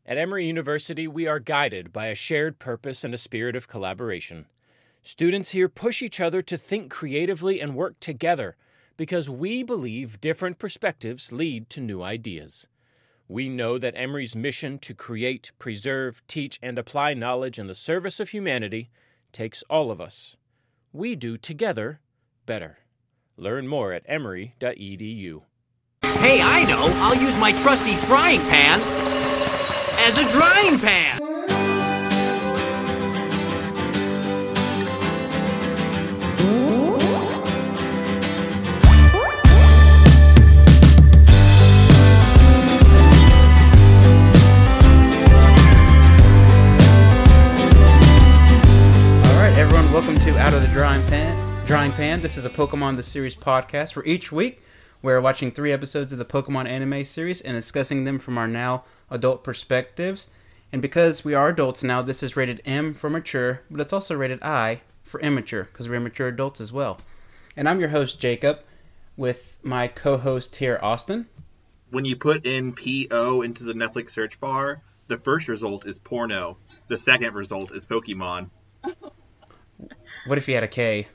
At Emory University, we are guided by a shared purpose and a spirit of collaboration. Students here push each other to think creatively and work together because we believe different perspectives lead to new ideas. We know that Emory's mission to create, preserve, teach, and apply knowledge in the service of humanity takes all of us. We do together better. Learn more at emory.edu. Hey, I know! I'll use my trusty frying pan as a drying pan! Alright everyone, welcome to Out of the Drying Pan. This is a Pokemon The Series podcast where each week we're watching 3 episodes of the Pokemon anime series and discussing them from our now adult perspectives. And because we are adults now, this is rated M for mature, but it's also rated I for immature, because we're immature adults as well. And I'm your host, Jacob, with my co-host here, Austin. When you put in P-O into the Netflix search bar, the first result is porno. The second result is Pokemon. What if you had a K?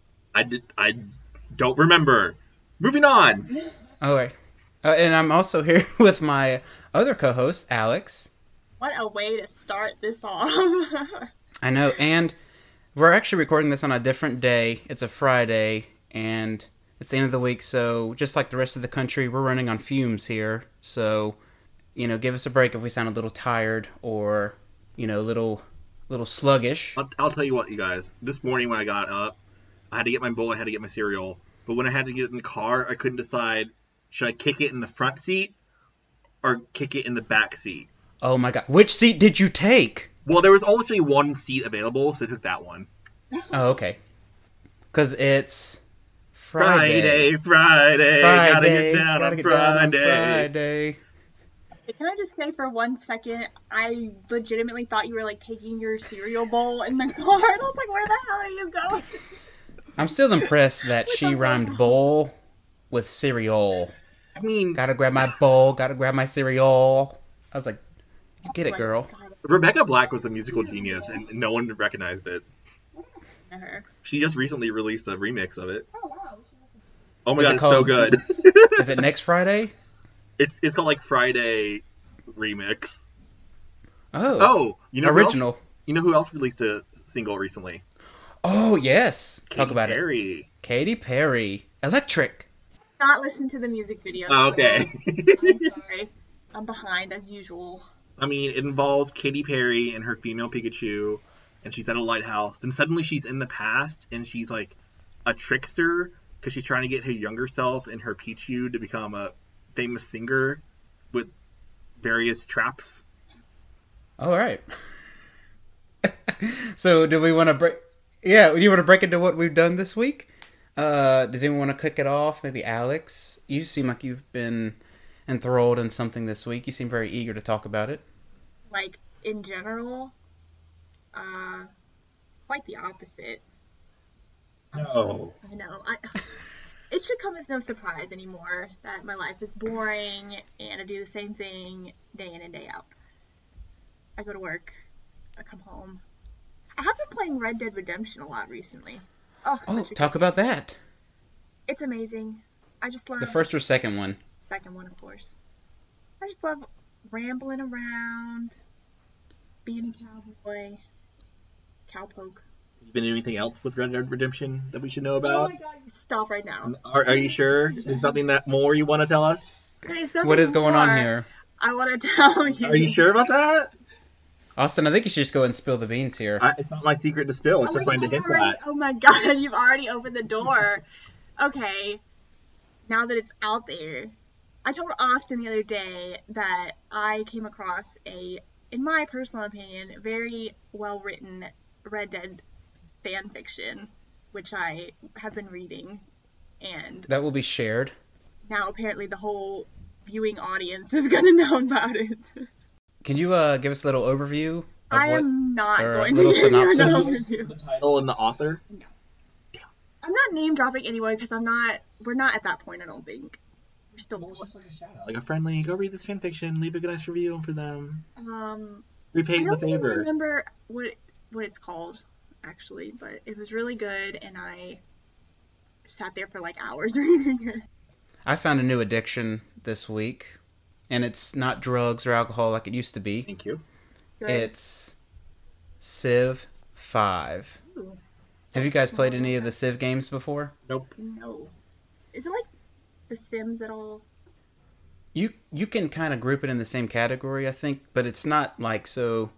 I don't remember. Moving on. All right. And I'm also here with my other co-host, Alex. What a way to start this off. I know, and we're actually recording this on a different day. It's a Friday, and it's the end of the week, so just like the rest of the country, we're running on fumes here. So, give us a break if we sound a little tired or, a little sluggish. I'll tell you what, you guys. This morning when I got up, I had to get my bowl, I had to get my cereal. But when I had to get in the car, I couldn't decide, should I kick it in the front seat or kick it in the back seat? Oh my god. Which seat did you take? Well, there was only one seat available, so I took that one. Oh, okay. Because it's Friday. Gotta get down on Friday. Can I just say for 1 second, I legitimately thought you were taking your cereal bowl in the car. And I was like, where the hell are you going? I'm still impressed that she rhymed bowl with cereal. I mean, gotta grab my bowl, gotta grab my cereal. I was like, you get it, girl. God. Rebecca Black was the musical genius, and no one recognized it. She just recently released a remix of it. Oh, wow. Oh my god, it's so good. Is it next Friday? It's called Friday Remix. Oh, original. You know who else released a single recently? Oh yes, talk about it. Katy Perry, Electric. Not listen to the music video. Oh, okay. I'm sorry. I'm behind as usual. I mean, it involves Katy Perry and her female Pikachu, and she's at a lighthouse. Then suddenly she's in the past, and she's like a trickster because she's trying to get her younger self and her Pichu to become a famous singer with various traps. All right. So, do we want to break? Yeah, do you want to break into what we've done this week? Does anyone want to kick it off? Maybe Alex? You seem like you've been enthralled in something this week. You seem very eager to talk about it. In general, quite the opposite. No. I know. It should come as no surprise anymore that my life is boring and I do the same thing day in and day out. I go to work, I come home. I have been playing Red Dead Redemption a lot recently. Oh, talk about that. It's amazing. I just love... The first or second one? Second one, of course. I just love rambling around, being a cowboy, cowpoke. You been doing anything else with Red Dead Redemption that we should know Oh about? my god, stop right now. Are you sure? There's nothing that more you want to tell us? What is going on here? I want to tell you. Are you sure about that? Austin, I think you should just go and spill the beans here. It's not my secret to spill. It's just trying to hint at. Oh my god, you've already opened the door. Okay, now that it's out there, I told Austin the other day that I came across in my personal opinion, very well-written Red Dead fan fiction, which I have been reading, and that will be shared. Now apparently the whole viewing audience is going to know about it. Can you give us a little overview? I am not going to give you an synopsis? overview. The title and the author? No. I'm not name dropping anyway because we're not at that point, I don't think. We're still Just like a shout out. Like a friendly, go read this fan fiction, leave a nice review for them. I Repay the don't even favor. remember what it's called, actually, but it was really good, and I sat there for like hours reading it. I found a new addiction this week, and it's not drugs or alcohol like it used to be. Thank you. Good. It's Civ 5. Ooh, Have you guys played any of the Civ games before? Nope. no. Is it like The Sims at all? You can kind of group it in the same category, I think, but it's not like so.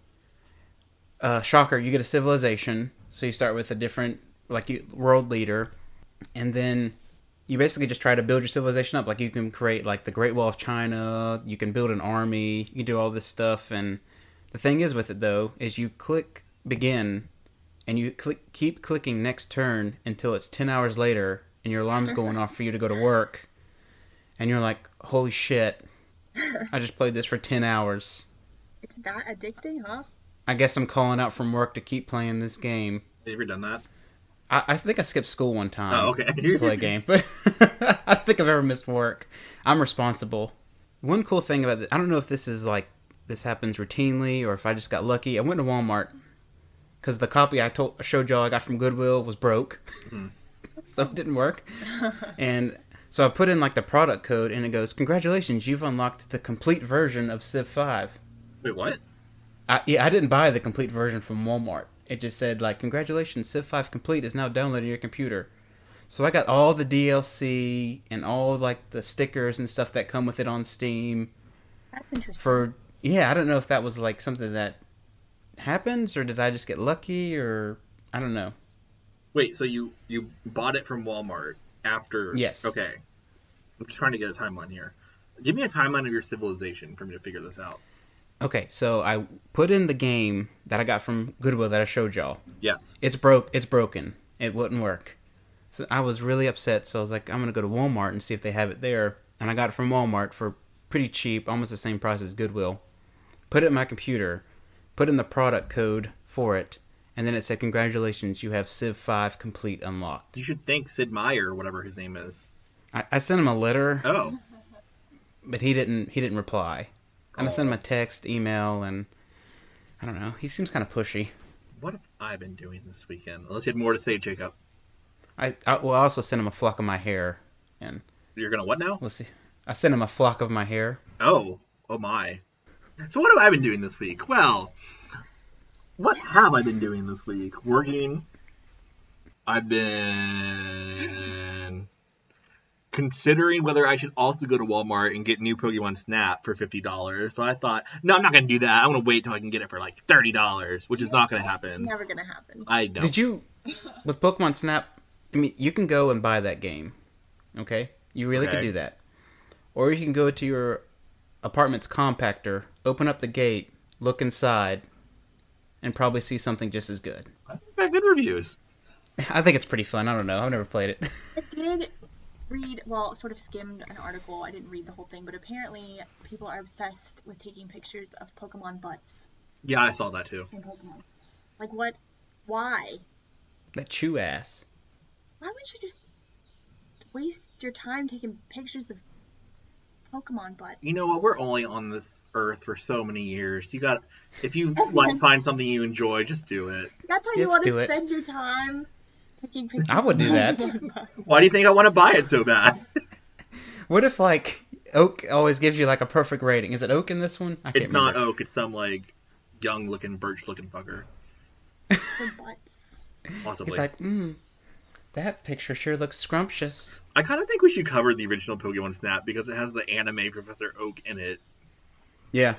Shocker! You get a civilization, so you start with a different world leader, and then you basically just try to build your civilization up. Like you can create like the Great Wall of China, you can build an army, you can do all this stuff, and the thing is with it though is you click begin, and you keep clicking next turn until it's 10 hours later, and your alarm's going off for you to go to work, and you're like, holy shit, I just played this for 10 hours. It's that addicting, huh? I guess I'm calling out from work to keep playing this game. Have you ever done that? I think I skipped school one time. Oh, okay. To play a game, but I don't think I've ever missed work. I'm responsible. One cool thing about I don't know if this is like this happens routinely or if I just got lucky. I went to Walmart because the copy I showed y'all I got from Goodwill was broke, so it didn't work. And so I put in like the product code, and it goes, "Congratulations, you've unlocked the complete version of Civ 5." Wait, what? I didn't buy the complete version from Walmart. It just said, like, congratulations, Civ 5 Complete is now downloaded on your computer. So I got all the DLC and all, like, the stickers and stuff that come with it on Steam. That's interesting. I don't know if that was, like, something that happens, or did I just get lucky, or I don't know. Wait, so you bought it from Walmart after... Yes. Okay. I'm just trying to get a timeline here. Give me a timeline of your civilization for me to figure this out. Okay, so I put in the game that I got from Goodwill that I showed y'all. Yes. It's broken. It wouldn't work. So I was really upset, so I was like, I'm going to go to Walmart and see if they have it there. And I got it from Walmart for pretty cheap, almost the same price as Goodwill. Put it in my computer, put in the product code for it, and then it said, congratulations, you have Civ 5 Complete unlocked. You should thank Sid Meier, or whatever his name is. I sent him a letter, Oh. but he didn't reply. And I sent him a text, email, and I don't know. He seems kind of pushy. What have I been doing this weekend? Unless you had more to say, Jacob. I also sent him a flock of my hair, and You're gonna what now? we'll see. I sent him a flock of my hair. Oh my. So what have I been doing this week? Well, what have I been doing this week? Working. I've been considering whether I should also go to Walmart and get new Pokemon Snap for $50. But I thought, no, I'm not going to do that. I want to wait till I can get it for like $30, which is not going to happen. Never gonna happen. I know. Did you, with Pokemon Snap, I mean, you can go and buy that game, okay? You really Okay. can do that. Or you can go to your apartment's compactor, open up the gate, look inside, and probably see something just as good. I think I got good reviews. I think it's pretty fun. I don't know. I've never played it. I did read, well, sort of skimmed an article. I didn't read the whole thing, but apparently people are obsessed with taking pictures of Pokemon butts Yeah, I saw that too. in Pokemon. Like, what? Why? That chew ass. Why would you just waste your time taking pictures of Pokemon butts? You know what? We're only on this earth for so many years. If you like find something you enjoy, just do it. That's how you Let's want do to it. spend your time? Taking pictures I would of do that. Pokemon butts. Why do you think I want to buy it so bad? What if, like, Oak always gives you, like, a perfect rating? Is it Oak in this one? I can't It's not remember. oak. It's some like young-looking, birch-looking fucker. For butts. Possibly. He's like, that picture sure looks scrumptious. I kind of think we should cover the original Pokemon Snap because it has the anime Professor Oak in it. Yeah.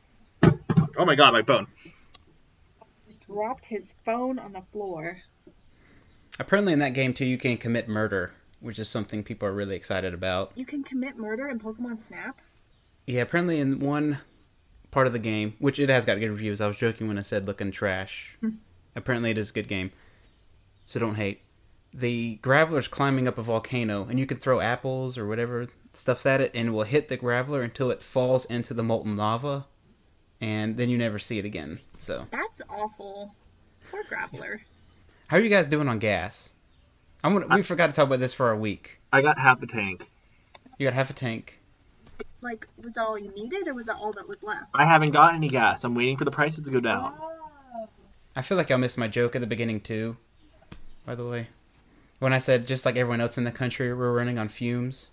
Oh my god, my phone. Just dropped his phone on the floor. Apparently in that game, too, you can commit murder, which is something people are really excited about. You can commit murder in Pokemon Snap? Yeah, apparently in one part of the game, which it has got good reviews. I was joking when I said looking trash. Apparently it is a good game, so don't hate. The Graveler's climbing up a volcano, and you can throw apples or whatever stuff's at it, and it will hit the Graveler until it falls into the molten lava, and then you never see it again. So, That's awful. Poor Grappler. how are you guys doing on gas? We forgot to talk about this for a week. I got half a tank. You got half a tank. like, was that all you needed, or was that all that was left? I haven't got any gas. I'm waiting for the prices to go down. I feel like I missed my joke at the beginning too. By the way, when I said just like everyone else in the country, we're running on fumes.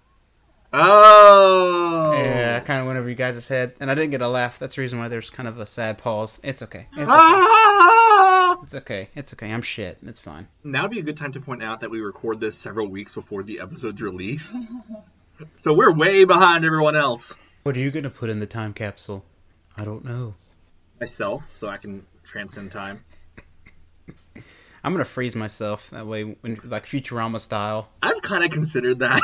Oh. Yeah, kind of went over you guys' head, and I didn't get a laugh. That's the reason why there's kind of a sad pause. It's okay. It's okay. Ah! It's okay. It's okay. I'm shit. It's fine. Now would be a good time to point out that we record this several weeks before the episode's release. So we're way behind everyone else. What are you gonna put in the time capsule? I don't know. Myself, so I can transcend time. I'm gonna freeze myself that way, when, like Futurama style. I've kind of considered that.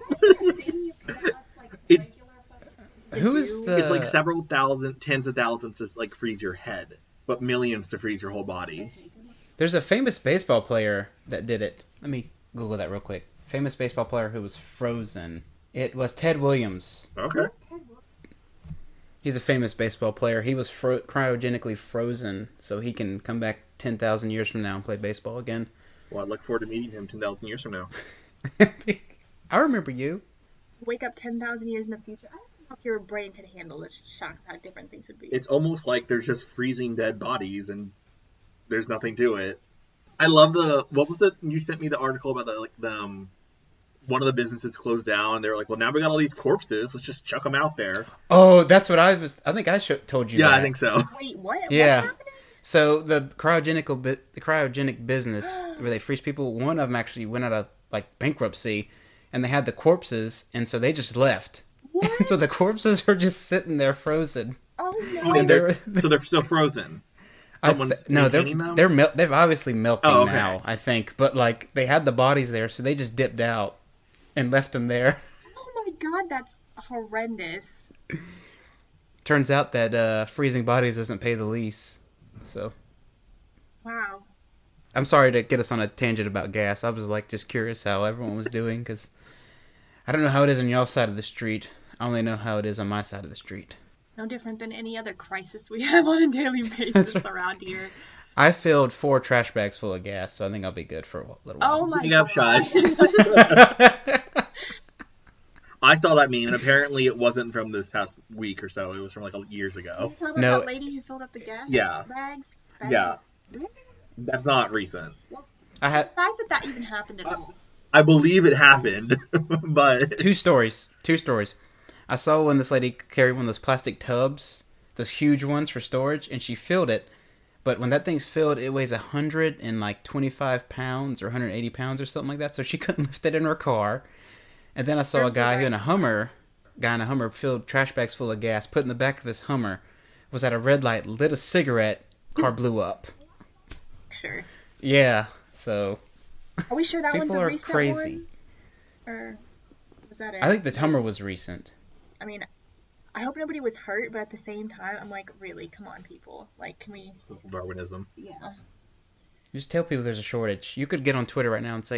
It's Who is the? It's like several thousand, tens of thousands to like freeze your head, but millions to freeze your whole body. There's a famous baseball player that did it. Let me Google that real quick. Famous baseball player who was frozen. It was Ted Williams. Okay. He's a famous baseball player. He was cryogenically frozen, so he can come back 10,000 years from now and play baseball again. Well, I look forward to meeting him 10,000 years from now. I remember you. wake up 10,000 years in the future. I don't know if your brain can handle the shock of how different things would be. It's almost like there's just freezing dead bodies and there's nothing to it. I love you sent me the article about one of the businesses closed down, and they were like, well, now we got all these corpses, let's just chuck them out there. Oh, that's what I think I told you Yeah, that. I think so. Wait, what? Yeah. What's happening? So the cryogenic business where they freeze people, one of them actually went out of bankruptcy, and they had the corpses, and so they just left. What? And so the corpses are just sitting there frozen. Oh, no. I mean, they're- so they're still frozen. Someone's maintaining them? they've obviously melting Oh, okay. now, I think, but they had the bodies there, so they just dipped out and left them there. Oh my god, that's horrendous. Turns out that freezing bodies doesn't pay the lease. So Wow. I'm sorry to get us on a tangent about gas. I was just curious how everyone was doing, because I don't know how it is on y'all's side of the street. I only know how it is on my side of the street. No different than any other crisis we have on a daily basis around here. I filled 4 trash bags full of gas, so I think I'll be good for a little while. Oh my Speaking of god. I saw that meme, and apparently it wasn't from this past week or so. It was from years ago. You're talking about No. that lady who filled up the gas Yeah. bags? Yeah. Really? That's not recent. Well, I had the fact that even happened at all. I believe it happened, but 2 stories. I saw when this lady carried one of those plastic tubs, those huge ones for storage, and she filled it. But when that thing's filled, it weighs 125 pounds or 180 pounds or something like that, so she couldn't lift it in her car. And then I saw a guy in a Hummer filled trash bags full of gas, put in the back of his Hummer, was at a red light, lit a cigarette, car blew up. Sure. Yeah, so Are we sure that one's people a are recent crazy. one? Or was that it? I think the Hummer was recent. I mean, I hope nobody was hurt, but at the same time, I'm like, really, come on, people. Can we... social Darwinism. Yeah. Just tell people there's a shortage. You could get on Twitter right now and say,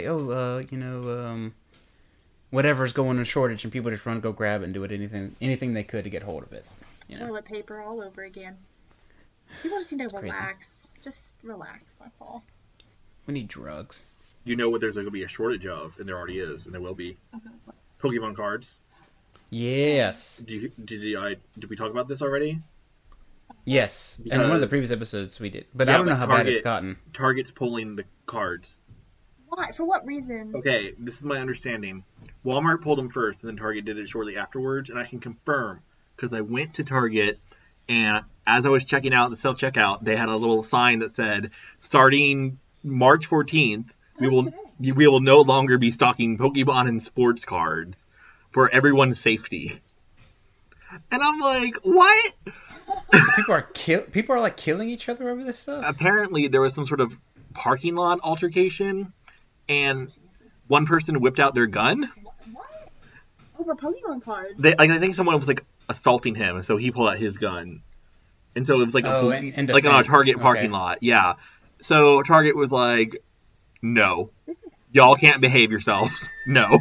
whatever's going on shortage, and people just run, go grab it and do it anything they could to get hold of it. Toilet paper all over again. People just need to crazy. relax. Just relax, that's all. We need drugs. You know what there's going to be a shortage of, and there already is, and there will be. Pokemon cards. Yes. Did we talk about this already? Yes. And in one of the previous episodes we did. But I don't know how bad it's gotten. Target's pulling the cards. Why? For what reason? Okay, this is my understanding. Walmart pulled them first, and then Target did it shortly afterwards, and I can confirm, because I went to Target, and as I was checking out the self-checkout, they had a little sign that said, starting March 14th, we will no longer be stocking Pokemon and sports cards for everyone's safety. And I'm like, what? So people are killing each other over this stuff? Apparently, there was some sort of parking lot altercation, and one person whipped out their gun. What? Over Pokemon cards? I think someone was assaulting him, so he pulled out his gun, and so it was in on a defense. Target parking Okay. lot. Yeah, so Target was like, "No, This is... y'all can't behave yourselves. No."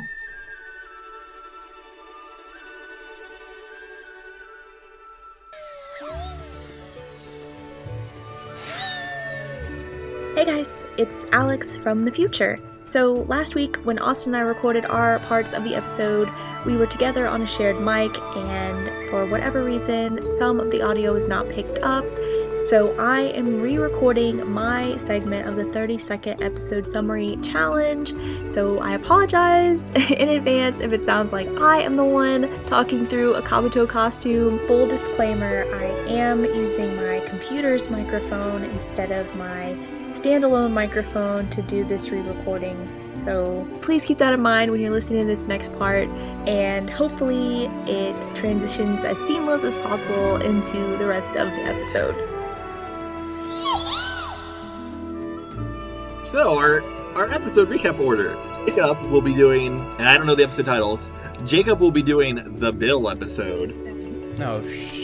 Hey guys, it's Alex from the future. So last week, when Austin and I recorded our parts of the episode, we were together on a shared mic, and for whatever reason, some of the audio was not picked up. So I am re-recording my segment of the 30-second episode summary challenge. So I apologize in advance if it sounds like I am the one talking through a Kabuto costume. Full disclaimer, I am using my computer's microphone instead of my standalone microphone to do this re-recording. So please keep that in mind when you're listening to this next part, and hopefully it transitions as seamless as possible into the rest of the episode. So, our episode recap order. Jacob will be doing, and I don't know the episode titles, Jacob will be doing the Bill episode. No,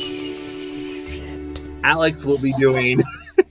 shit. Alex will be doing...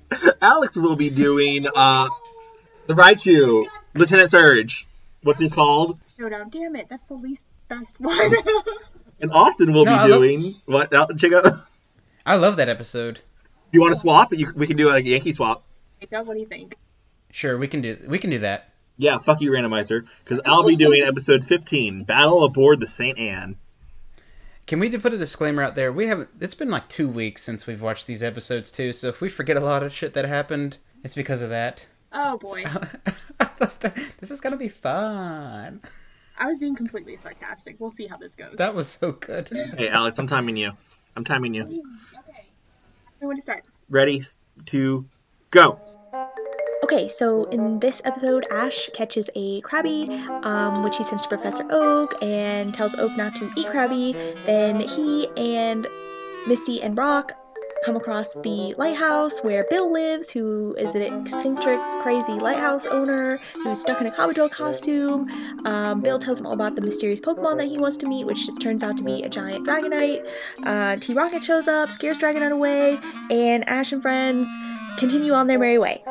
the Raichu, Lieutenant Surge. What's it called? Showdown, damn it, that's the least best one. And Austin will be doing... What, Jacob? I love that episode. You want to swap? We can do a Yankee swap. Jacob, what do you think? Sure, we can do that. Yeah, fuck you, randomizer. Because I'll be doing episode 15, Battle Aboard the St. Anne. Can we just put a disclaimer out there? It's been like 2 weeks since we've watched these episodes too, so if we forget a lot of shit that happened, it's because of that. Oh boy. This is gonna be fun. I was being completely sarcastic. We'll see how this goes. That was so good. Hey, Alex, I'm timing you. Okay. I want to start. Ready, to, go. Okay, so in this episode, Ash catches a Krabby, which he sends to Professor Oak and tells Oak not to eat Krabby. Then he and Misty and Brock come across the lighthouse where Bill lives, who is an eccentric, crazy lighthouse owner who's stuck in a Kabuto costume. Bill tells him all about the mysterious Pokemon that he wants to meet, which just turns out to be a giant Dragonite. T-Rocket shows up, scares Dragonite away, and Ash and friends continue on their merry way.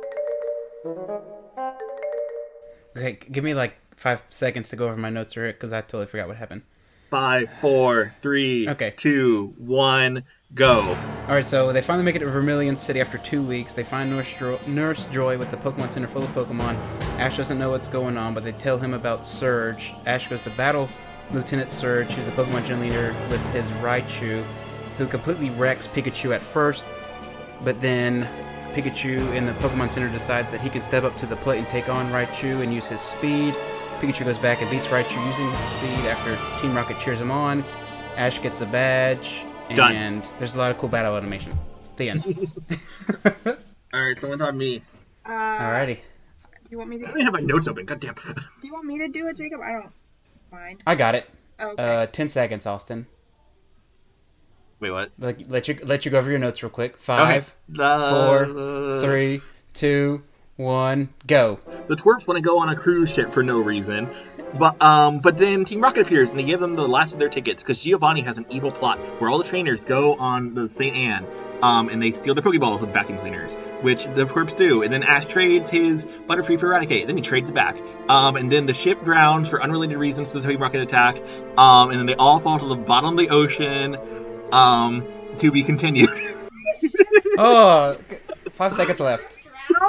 Okay, give me like 5 seconds to go over my notes here, because I totally forgot what happened. 5, 4, 3, Okay. 2, 1, go. Alright, so they finally make it to Vermilion City after 2 weeks. They find Nurse Joy with the Pokemon Center full of Pokemon. Ash doesn't know what's going on, but they tell him about Surge. Ash goes to battle Lieutenant Surge, who's the Pokemon Gym Leader, with his Raichu, who completely wrecks Pikachu at first, but then Pikachu in the Pokemon Center decides that he can step up to the plate and take on Raichu and use his speed. Pikachu goes back and beats Raichu using his speed after Team Rocket cheers him on. Ash gets a badge, and there's a lot of cool battle animation. The end. Alright, someone's on me. Alrighty. Do you want me to? I don't even have my notes open, goddamn. Do you want me to do it, Jacob? I don't mind. I got it. Okay. 10 seconds, Austin. Wait, what? Let you go over your notes real quick. 5, 4, 3, 2, 1, go. The twerps want to go on a cruise ship for no reason, but then Team Rocket appears and they give them the last of their tickets because Giovanni has an evil plot where all the trainers go on the St. Anne, and they steal the Pokeballs with vacuum cleaners, which the twerps do. And then Ash trades his Butterfree for Eradicate, then he trades it back. And then the ship drowns for unrelated reasons to the Team Rocket attack, and then they all fall to the bottom of the ocean. To be continued. Oh, 5 seconds left.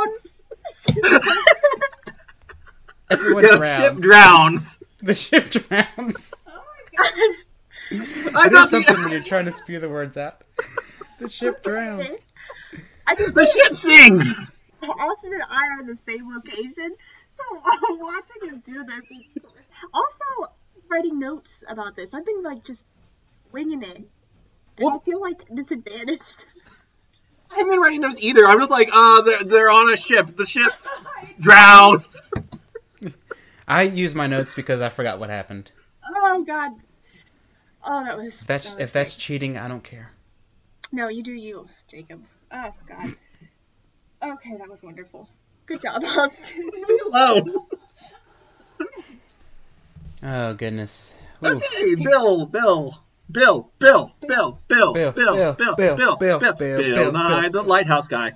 Everyone The drowns. ship drowns. The ship drowns. Oh my god. It is something when you're trying to spew the words out. The ship drowns. The ship sings. Austin and I are in the same location, so watching him do this is... Also, writing notes about this. I've been, just winging it. And I feel, disadvantaged. I haven't been writing notes either. I'm just they're on a ship. The ship drowns. I use my notes because I forgot what happened. Oh, God. Oh, that was... If that's cheating, I don't care. No, you do you, Jacob. Oh, God. Okay, that was wonderful. Good job, Austin. Leave me alone. Oh, goodness. Okay, Bill, Nye, the lighthouse guy.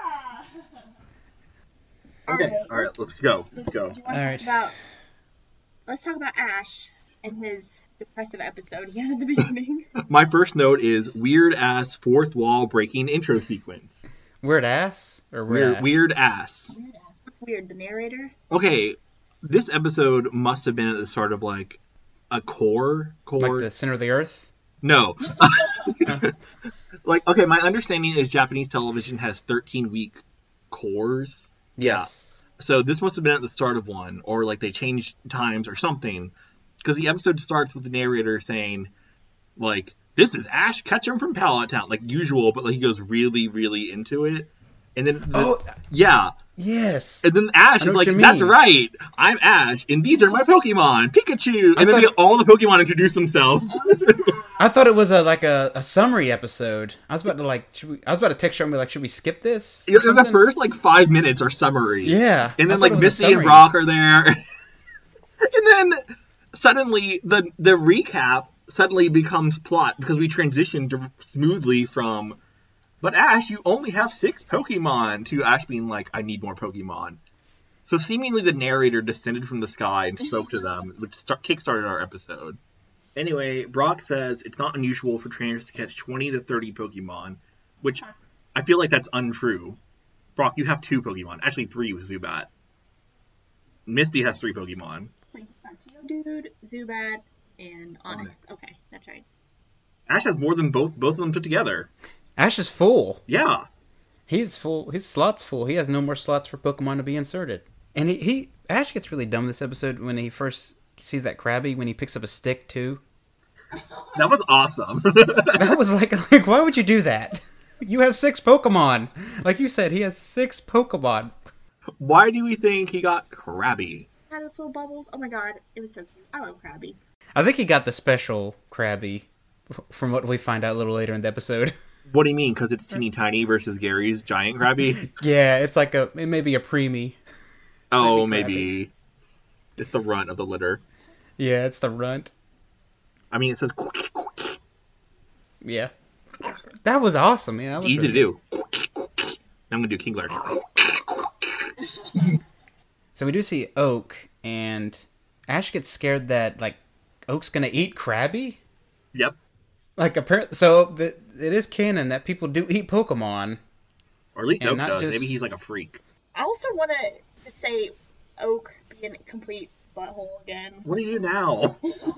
Okay, all right, let's go. All right. Let's talk about Ash and his depressive episode he had at the beginning. My first note is weird ass fourth wall breaking intro sequence. Weird ass or weird ass? Weird ass. What's weird, the narrator? Okay, this episode must have been at the start of like a core. Like the center of the earth? No. Like, okay, my understanding is Japanese television has 13-week cores. Yes. Yeah. So this must have been at the start of one, or like they changed times or something. Because the episode starts with the narrator saying, like, this is Ash Ketchum from Pallet Town, like usual, but like he goes really, really into it. And then, yeah. Yes. And then Ash is like, that's right, I'm Ash, and these are my Pokemon, Pikachu! And then all the Pokemon introduce themselves. I thought it was a summary episode. I was about to text her and be like, should we skip this? The first, like, 5 minutes are summary. Yeah. And then, like, Misty and Brock are there. And then, suddenly, the recap suddenly becomes plot, because we transitioned smoothly from... But Ash, you only have 6 Pokemon, to Ash being like, I need more Pokemon. So seemingly the narrator descended from the sky and spoke to them, which kickstarted our episode. Anyway, Brock says it's not unusual for trainers to catch 20 to 30 Pokemon, which I feel like that's untrue. Brock, you have 2 Pokemon. Actually, 3 with Zubat. Misty has 3 Pokemon. Geodude, Zubat, and Onix. Okay, that's right. Ash has more than both of them put together. Ash is full. Yeah. He's full. His slot's full. He has no more slots for Pokemon to be inserted. And Ash gets really dumb this episode when he first sees that Krabby, when he picks up a stick too. That was awesome. That was like, why would you do that? You have 6 Pokemon. Like you said, he has 6 Pokemon. Why do we think he got Krabby? Had his little bubbles. Oh my god, it was so cute. I love Krabby. I think he got the special Krabby, from what we find out a little later in the episode. What do you mean? Because it's teeny tiny versus Gary's giant Krabby? Yeah, it's like it may be a preemie. Oh, maybe. It's the runt of the litter. Yeah, it's the runt. I mean, it says... Yeah. That was awesome. Yeah, it's easy to do. I'm going to do Kingler. So we do see Oak, and Ash gets scared that, like, Oak's going to eat Krabby? Yep. Like, apparently... So, it is canon that people do eat Pokemon. Or at least Oak does. Maybe he's like a freak. I also want to say Oak being a complete butthole again. What do you do now?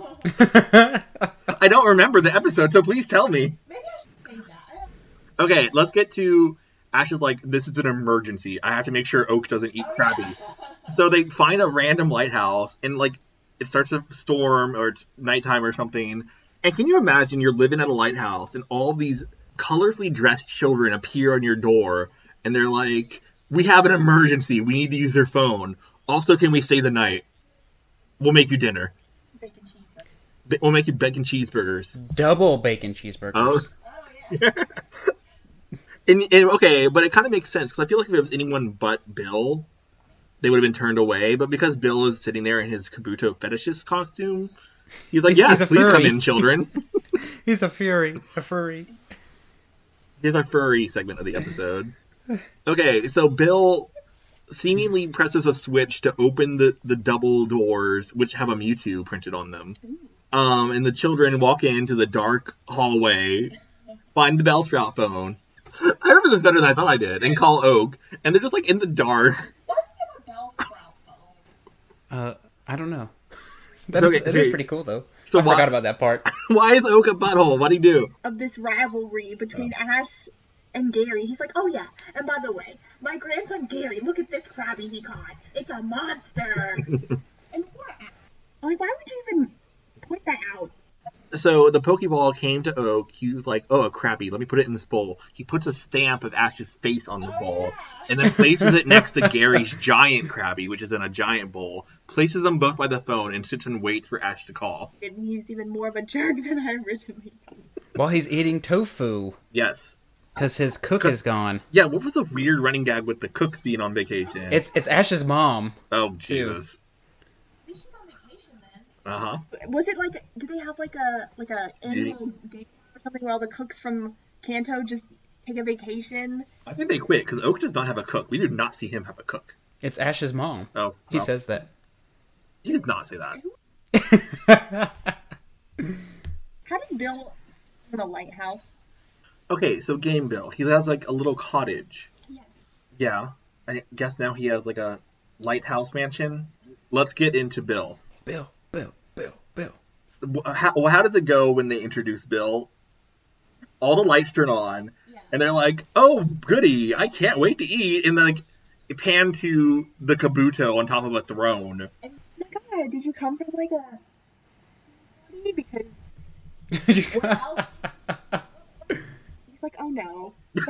I don't remember the episode, so please tell me. Maybe I should say that. Okay, let's get to Ash's like, this is an emergency. I have to make sure Oak doesn't eat Krabby. So they find a random lighthouse, and like it starts to storm, or it's nighttime or something. And can you imagine you're living at a lighthouse, and all these colorfully dressed children appear on your door, and they're like, we have an emergency. We need to use their phone. Also, can we stay the night? We'll make you dinner. Bacon cheeseburgers. We'll make you bacon cheeseburgers. Double bacon cheeseburgers. Oh yeah. and okay, but it kind of makes sense, because I feel like if it was anyone but Bill, they would have been turned away. But because Bill is sitting there in his Kabuto fetishist costume, he's like, yes, please come in, children. He's a furry. Here's our furry segment of the episode. Okay, so Bill seemingly presses a switch to open the double doors, which have a Mewtwo printed on them. And the children walk into the dark hallway, find the Bellsprout phone. I remember this better than I thought I did, and call Oak, and they're just like in the dark. What is it about Bellsprout phone? I don't know. It is pretty cool though. So I forgot about that part. Why is Oak a butthole? What'd he do? Of this rivalry between Ash and Gary. He's like, oh yeah, and by the way, my grandson Gary, look at this Krabby he caught. It's a monster. And poor Ash. Like, why would you even point that out? So the Pokeball came to Oak. He was like, oh, a Krabby. Let me put it in this bowl. He puts a stamp of Ash's face on the bowl, and then places it next to Gary's giant Krabby, which is in a giant bowl, places them both by the phone, and sits and waits for Ash to call. And he's even more of a jerk than I originally thought. While he's eating tofu. Yes. Because his cook is gone. Yeah, what was the weird running gag with the cooks being on vacation? It's Ash's mom. Oh, Jesus. She's on vacation then. Uh-huh. Was it like, do they have like a annual day or something where all the cooks from Kanto just take a vacation? I think they quit, because Oak does not have a cook. We do not see him have a cook. It's Ash's mom. Oh. He says that. He does not say that. How does Bill live in a lighthouse? Okay, so Game Bill. He has like a little cottage. Yes. Yeah. I guess now he has like a lighthouse mansion. let's get into Bill. Bill. How does it go when they introduce Bill? All the lights turn on, and they're like, "Oh, goody! I can't wait to eat!" And then, like, it pan to the Kabuto on top of a throne. And, oh my god, did you come from like a... Because what else? He's like, oh no.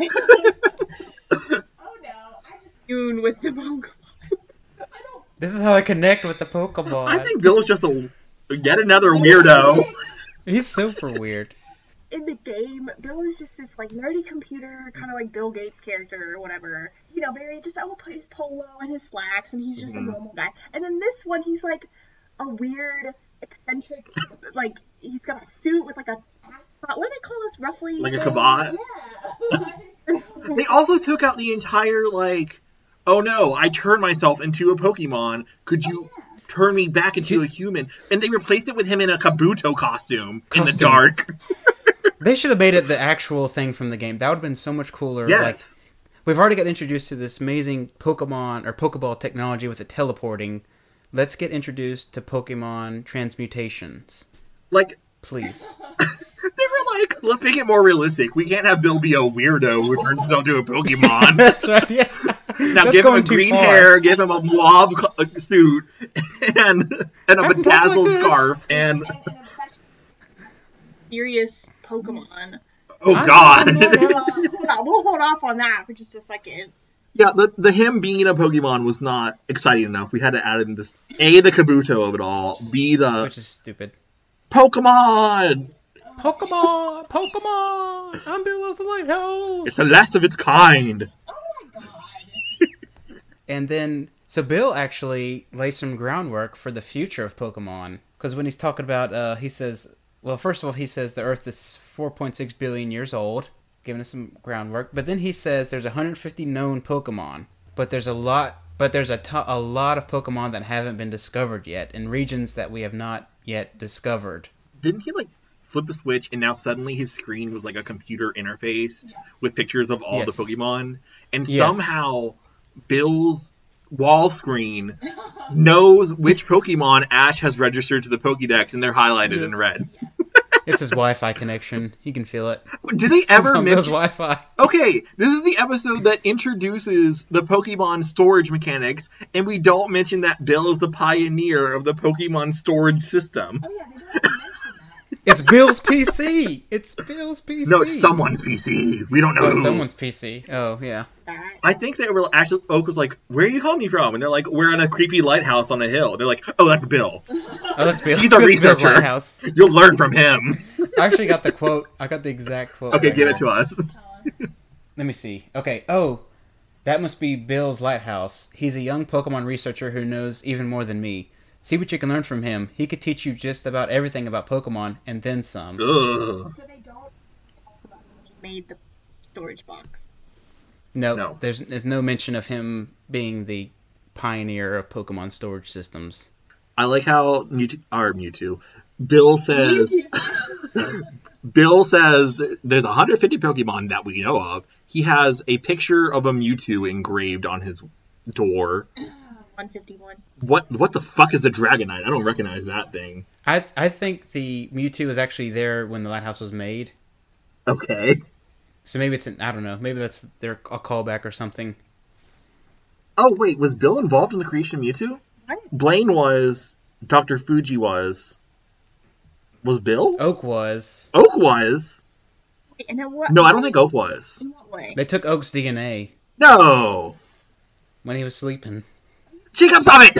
Oh no, I just tune with the Pokemon. This is how I connect with the Pokemon. I think Bill is just yet another weirdo. He's super weird. In the game, Bill is just this like nerdy computer, kind of like Bill Gates character or whatever. You know, very just put his polo and his slacks, and he's just a normal guy. And then this one, he's like a weird, eccentric, like he's got a suit with like a ascot. What do they call this roughly? Like a cabot? Yeah. They also took out the entire, like, oh no, I turned myself into a Pokemon. Could you turn me back into a human? And they replaced it with him in a Kabuto costume. In the dark. They should have made it the actual thing from the game. That would have been so much cooler. Yes. Like, we've already got introduced to this amazing Pokemon or Pokeball technology with the teleporting. Let's get introduced to Pokemon transmutations. Like, please. they were like, let's make it more realistic. We can't have Bill be a weirdo who turns himself into a Pokemon. That's right, yeah. Now give him a green hair, give him a blob suit, and a bedazzled scarf, and serious Pokemon. Oh god. We'll hold off on that for just a second. Yeah, the him being a Pokemon was not exciting enough. We had to add in this A, the Kabuto of it all, B, the which is stupid. Pokemon! I'm Bill of the Lighthouse! It's the last of its kind! Oh my god. And then, so Bill actually lays some groundwork for the future of Pokemon. Because when he's talking about, he says, well, first of all, he says the Earth is 4.6 billion years old, giving us some groundwork. But then he says there's 150 known Pokemon, but there's a lot of Pokemon that haven't been discovered yet in regions that we have not yet discovered. Didn't he, like, flip the switch and now suddenly his screen was like a computer interface with pictures of all the Pokemon? And somehow Bill's wall screen knows which Pokemon Ash has registered to the Pokédex, and they're highlighted in red. It's his Wi-Fi connection. He can feel it. Do they ever mention... Bill's Wi-Fi. Okay, this is the episode that introduces the Pokemon storage mechanics, and we don't mention that Bill is the pioneer of the Pokemon storage system. Oh yeah, they don't mention that. It's Bill's PC! It's Bill's PC! No, it's someone's PC. We don't know who. Someone's PC. Oh, yeah. I think they were actually... Oak was like, where are you calling me from? And they're like, we're on a creepy lighthouse on a hill. They're like, oh, that's Bill. Oh, that's Bill. He's a researcher. Lighthouse. You'll learn from him. I actually got the quote. I got the exact quote. Okay, right give now. it to us. Let me see. Okay. Oh, that must be Bill's lighthouse. He's a young Pokemon researcher who knows even more than me. See what you can learn from him. He could teach you just about everything about Pokemon and then some. Ugh. So they don't talk about when he made the storage box. No. There's no mention of him being the pioneer of Pokemon storage systems. I like how Mewtwo. Bill says there's 150 Pokemon that we know of. He has a picture of a Mewtwo engraved on his door. 151. What the fuck is a Dragonite? I don't recognize that thing. I think the Mewtwo was actually there when the lighthouse was made. Okay. So maybe it's I don't know. Maybe that's a callback or something. Oh wait, was Bill involved in the creation of Mewtwo? What? Blaine was. Dr. Fuji was. Was Bill? Oak was. Oak was. Wait, and in what? No, I don't think Oak was. In what way? They took Oak's DNA No. when he was sleeping Chica Summit.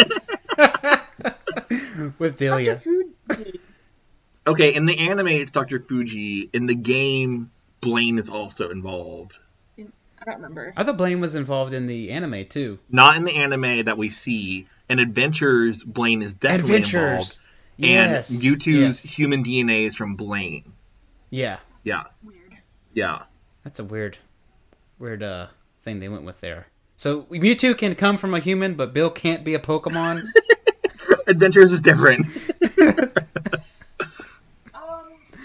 with Delia. Fuji. Okay, in the anime, it's Dr. Fuji. In the game, Blaine is also involved. I don't remember. I thought Blaine was involved in the anime too. Not in the anime that we see. In Adventures, Blaine is definitely involved. Yes. And Mewtwo's human DNA is from Blaine. Yeah. Yeah. Weird. Yeah. That's a weird thing they went with there. So Mewtwo can come from a human, but Bill can't be a Pokemon. Adventures is different.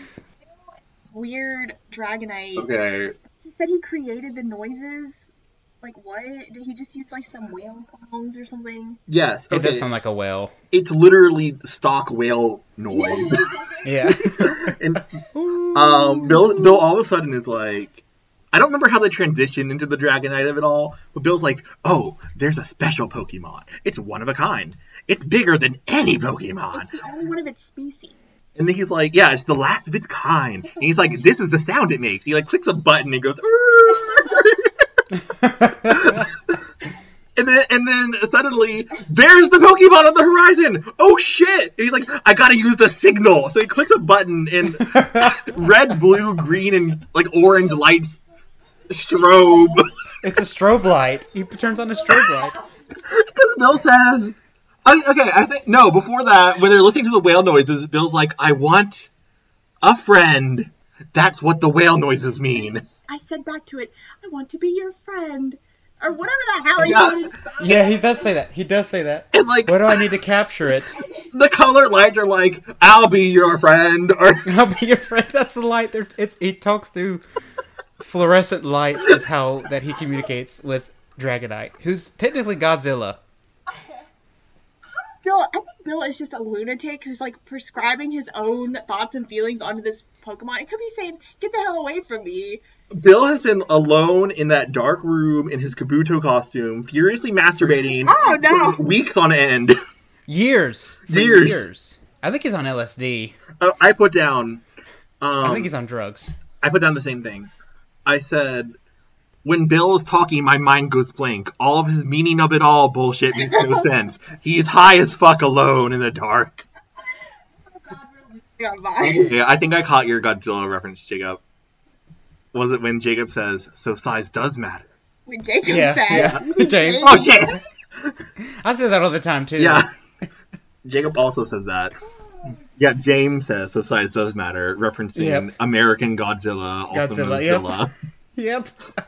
Weird Dragonite. Okay. He said he created the noises Like, what? Did he just use, like, some whale songs or something? Yes. It does sound like a whale. It's literally stock whale noise. Yeah. And Bill all of a sudden is like, I don't remember how they transitioned into the Dragonite of it all, but Bill's like, oh, there's a special Pokemon. It's one of a kind. It's bigger than any Pokemon. It's the only one of its species. And then he's like, yeah, it's the last of its kind. And he's like, this is the sound it makes. He like clicks a button and goes, and then suddenly there's the Pokemon on the horizon. Oh shit! And he's like, I gotta use the signal. So he clicks a button and red, blue, green, and like orange lights strobe. It's a strobe light. He turns on a strobe light. Because Bill says, I think no. Before that, when they're listening to the whale noises, Bill's like, I want a friend. That's what the whale noises mean. I said back to it, I want to be your friend. Or whatever the hell he wanted to say. Yeah, he does say that. He does say that. And like, Where do I need to capture it? the color lights are like, I'll be your friend, or I'll be your friend. That's the light. He talks through fluorescent lights is how that he communicates with Dragonite, who's technically Godzilla. I think Bill is just a lunatic who's like prescribing his own thoughts and feelings onto this Pokemon. It could be saying, get the hell away from me. Bill has been alone in that dark room in his Kabuto costume, furiously masturbating for weeks on end. Years. I think he's on LSD. I put down... I think he's on drugs. I put down the same thing. I said, when Bill is talking, my mind goes blank. All of his meaning of it all bullshit makes no sense. He's high as fuck alone in the dark. Yeah, I think I caught your Godzilla reference, Jacob. Was it when Jacob says, so size does matter? When Jacob said. Yeah. James. Oh, shit! I say that all the time, too. Yeah. Jacob also says that. Yeah, James says, so size does matter, referencing American Godzilla, also Godzilla. Yep.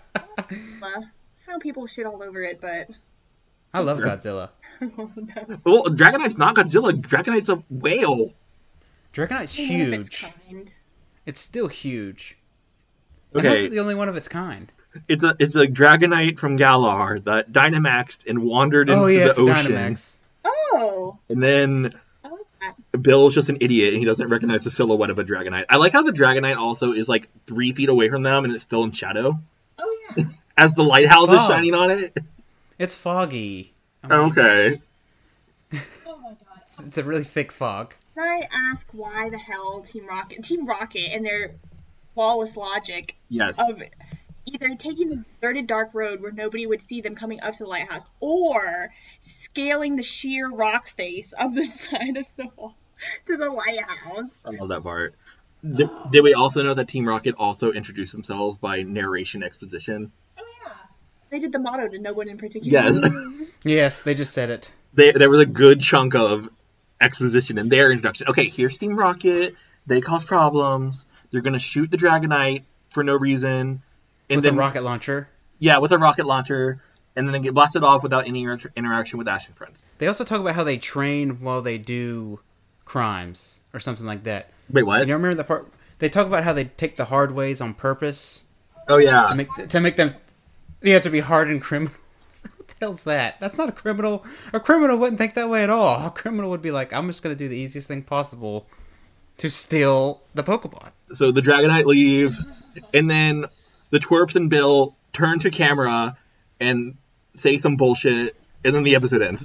I know people shit all over it, but... I love Godzilla. Well, Dragonite's not Godzilla. Dragonite's a whale. Dragonite's huge. It's still huge. Okay. And this is the only one of its kind. It's a Dragonite from Galar that Dynamaxed and wandered into the ocean. Dynamax. Oh. And then I like that. Bill's just an idiot and he doesn't recognize the silhouette of a Dragonite. I like how the Dragonite also is like 3 feet away from them and it's still in shadow. Oh yeah. As the lighthouse is shining on it. It's foggy. Okay. Oh my god. It's a really thick fog. Can I ask why the hell Team Rocket and their flawless logic Yes. of either taking the deserted dark road where nobody would see them coming up to the lighthouse, or scaling the sheer rock face of the side of the wall to the lighthouse. I love that part. Did we also know that Team Rocket also introduced themselves by narration exposition? Oh yeah. They did the motto to no one in particular. Yes. Yes, they just said it. There was a good chunk of exposition in their introduction. Okay, here's Team Rocket. They cause problems. They're going to shoot the Dragonite for no reason. And with a rocket launcher. Yeah, with a rocket launcher. And then they get blasted off without any interaction with Ash and friends. They also talk about how they train while they do crimes or something like that. Wait, what? Can you remember the part? They talk about how they take the hard ways on purpose. Oh, yeah. To make them... You have to be hardened criminals. What the hell's that? That's not a criminal. A criminal wouldn't think that way at all. A criminal would be like, I'm just going to do the easiest thing possible to steal the Pokemon. So the Dragonite leaves, and then the Twerps and Bill turn to camera and say some bullshit, and then the episode ends.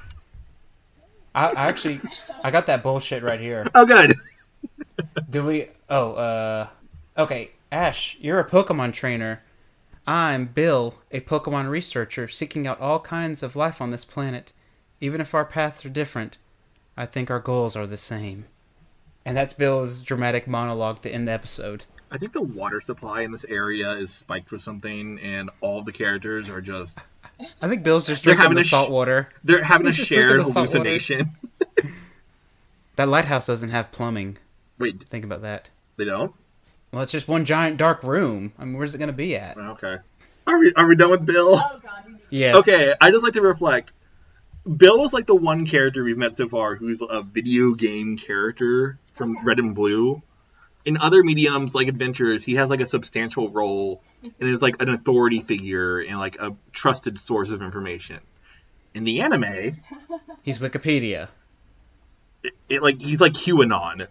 I got that bullshit right here. Oh, good. Do we... Okay, Ash, you're a Pokemon trainer. I'm Bill, a Pokemon researcher seeking out all kinds of life on this planet. Even if our paths are different, I think our goals are the same. And that's Bill's dramatic monologue to end the episode. I think the water supply in this area is spiked with something, and all of the characters are just... I think Bill's just drinking the salt water. They're having a shared hallucination. That lighthouse doesn't have plumbing. Wait. Think about that. They don't? Well, it's just one giant dark room. I mean, where's it going to be at? Okay. Are we done with Bill? Oh god. Yes. Okay, I just like to reflect. Bill was like the one character we've met so far who's a video game character from Red and Blue. in other mediums like adventures, he has like a substantial role and is like an authority figure and like a trusted source of information. In the anime, He's Wikipedia. he's like QAnon.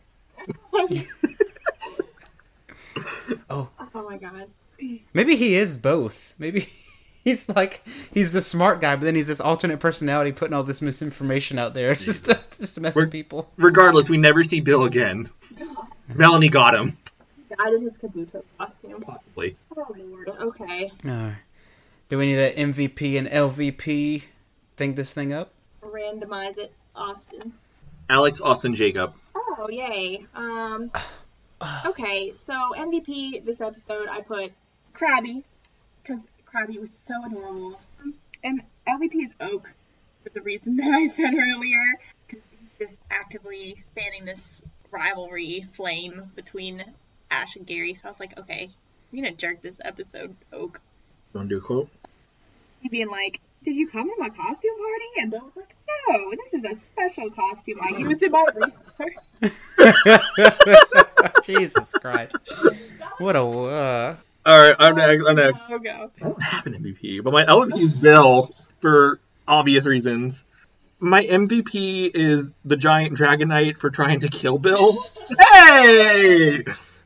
Oh, Oh my god. maybe he is both. Maybe he's the smart guy, but then he's this alternate personality putting all this misinformation out there just to mess with people. Regardless, we never see Bill again. Melanie got him. Died in his Kabuto costume. Possibly. Oh lord. Okay. Do we need an MVP and LVP? Think this thing up? Randomize it, Austin. Alex Austin Jacob. Oh yay. Okay, so MVP this episode I put Krabby, because Krabby was so adorable. And LVP is Oak, for the reason that I said earlier, because he's just actively fanning this rivalry flame between Ash and Gary. So I was like, okay, I'm gonna jerk this episode, Oak. You want to do a quote? He being like, did you come to my costume party? And Bill was like, no, this is a special costume I used in my research. Jesus Christ. What a... All right, I'm next. Oh, go. I don't have an MVP, but my LVP is Bill for obvious reasons. My MVP is the giant Dragonite for trying to kill Bill. Hey!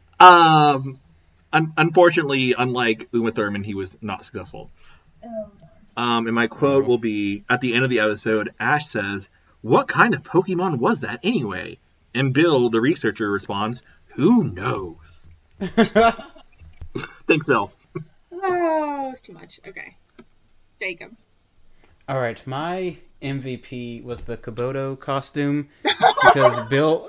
Unfortunately, unlike Uma Thurman, he was not successful. And my quote will be, at the end of the episode, Ash says, "What kind of Pokemon was that anyway?" And Bill, the researcher, responds, "Who knows?" Thanks, Bill. Oh, it's too much. Okay. Jacob. All right, my MVP was the Kabuto costume because Bill...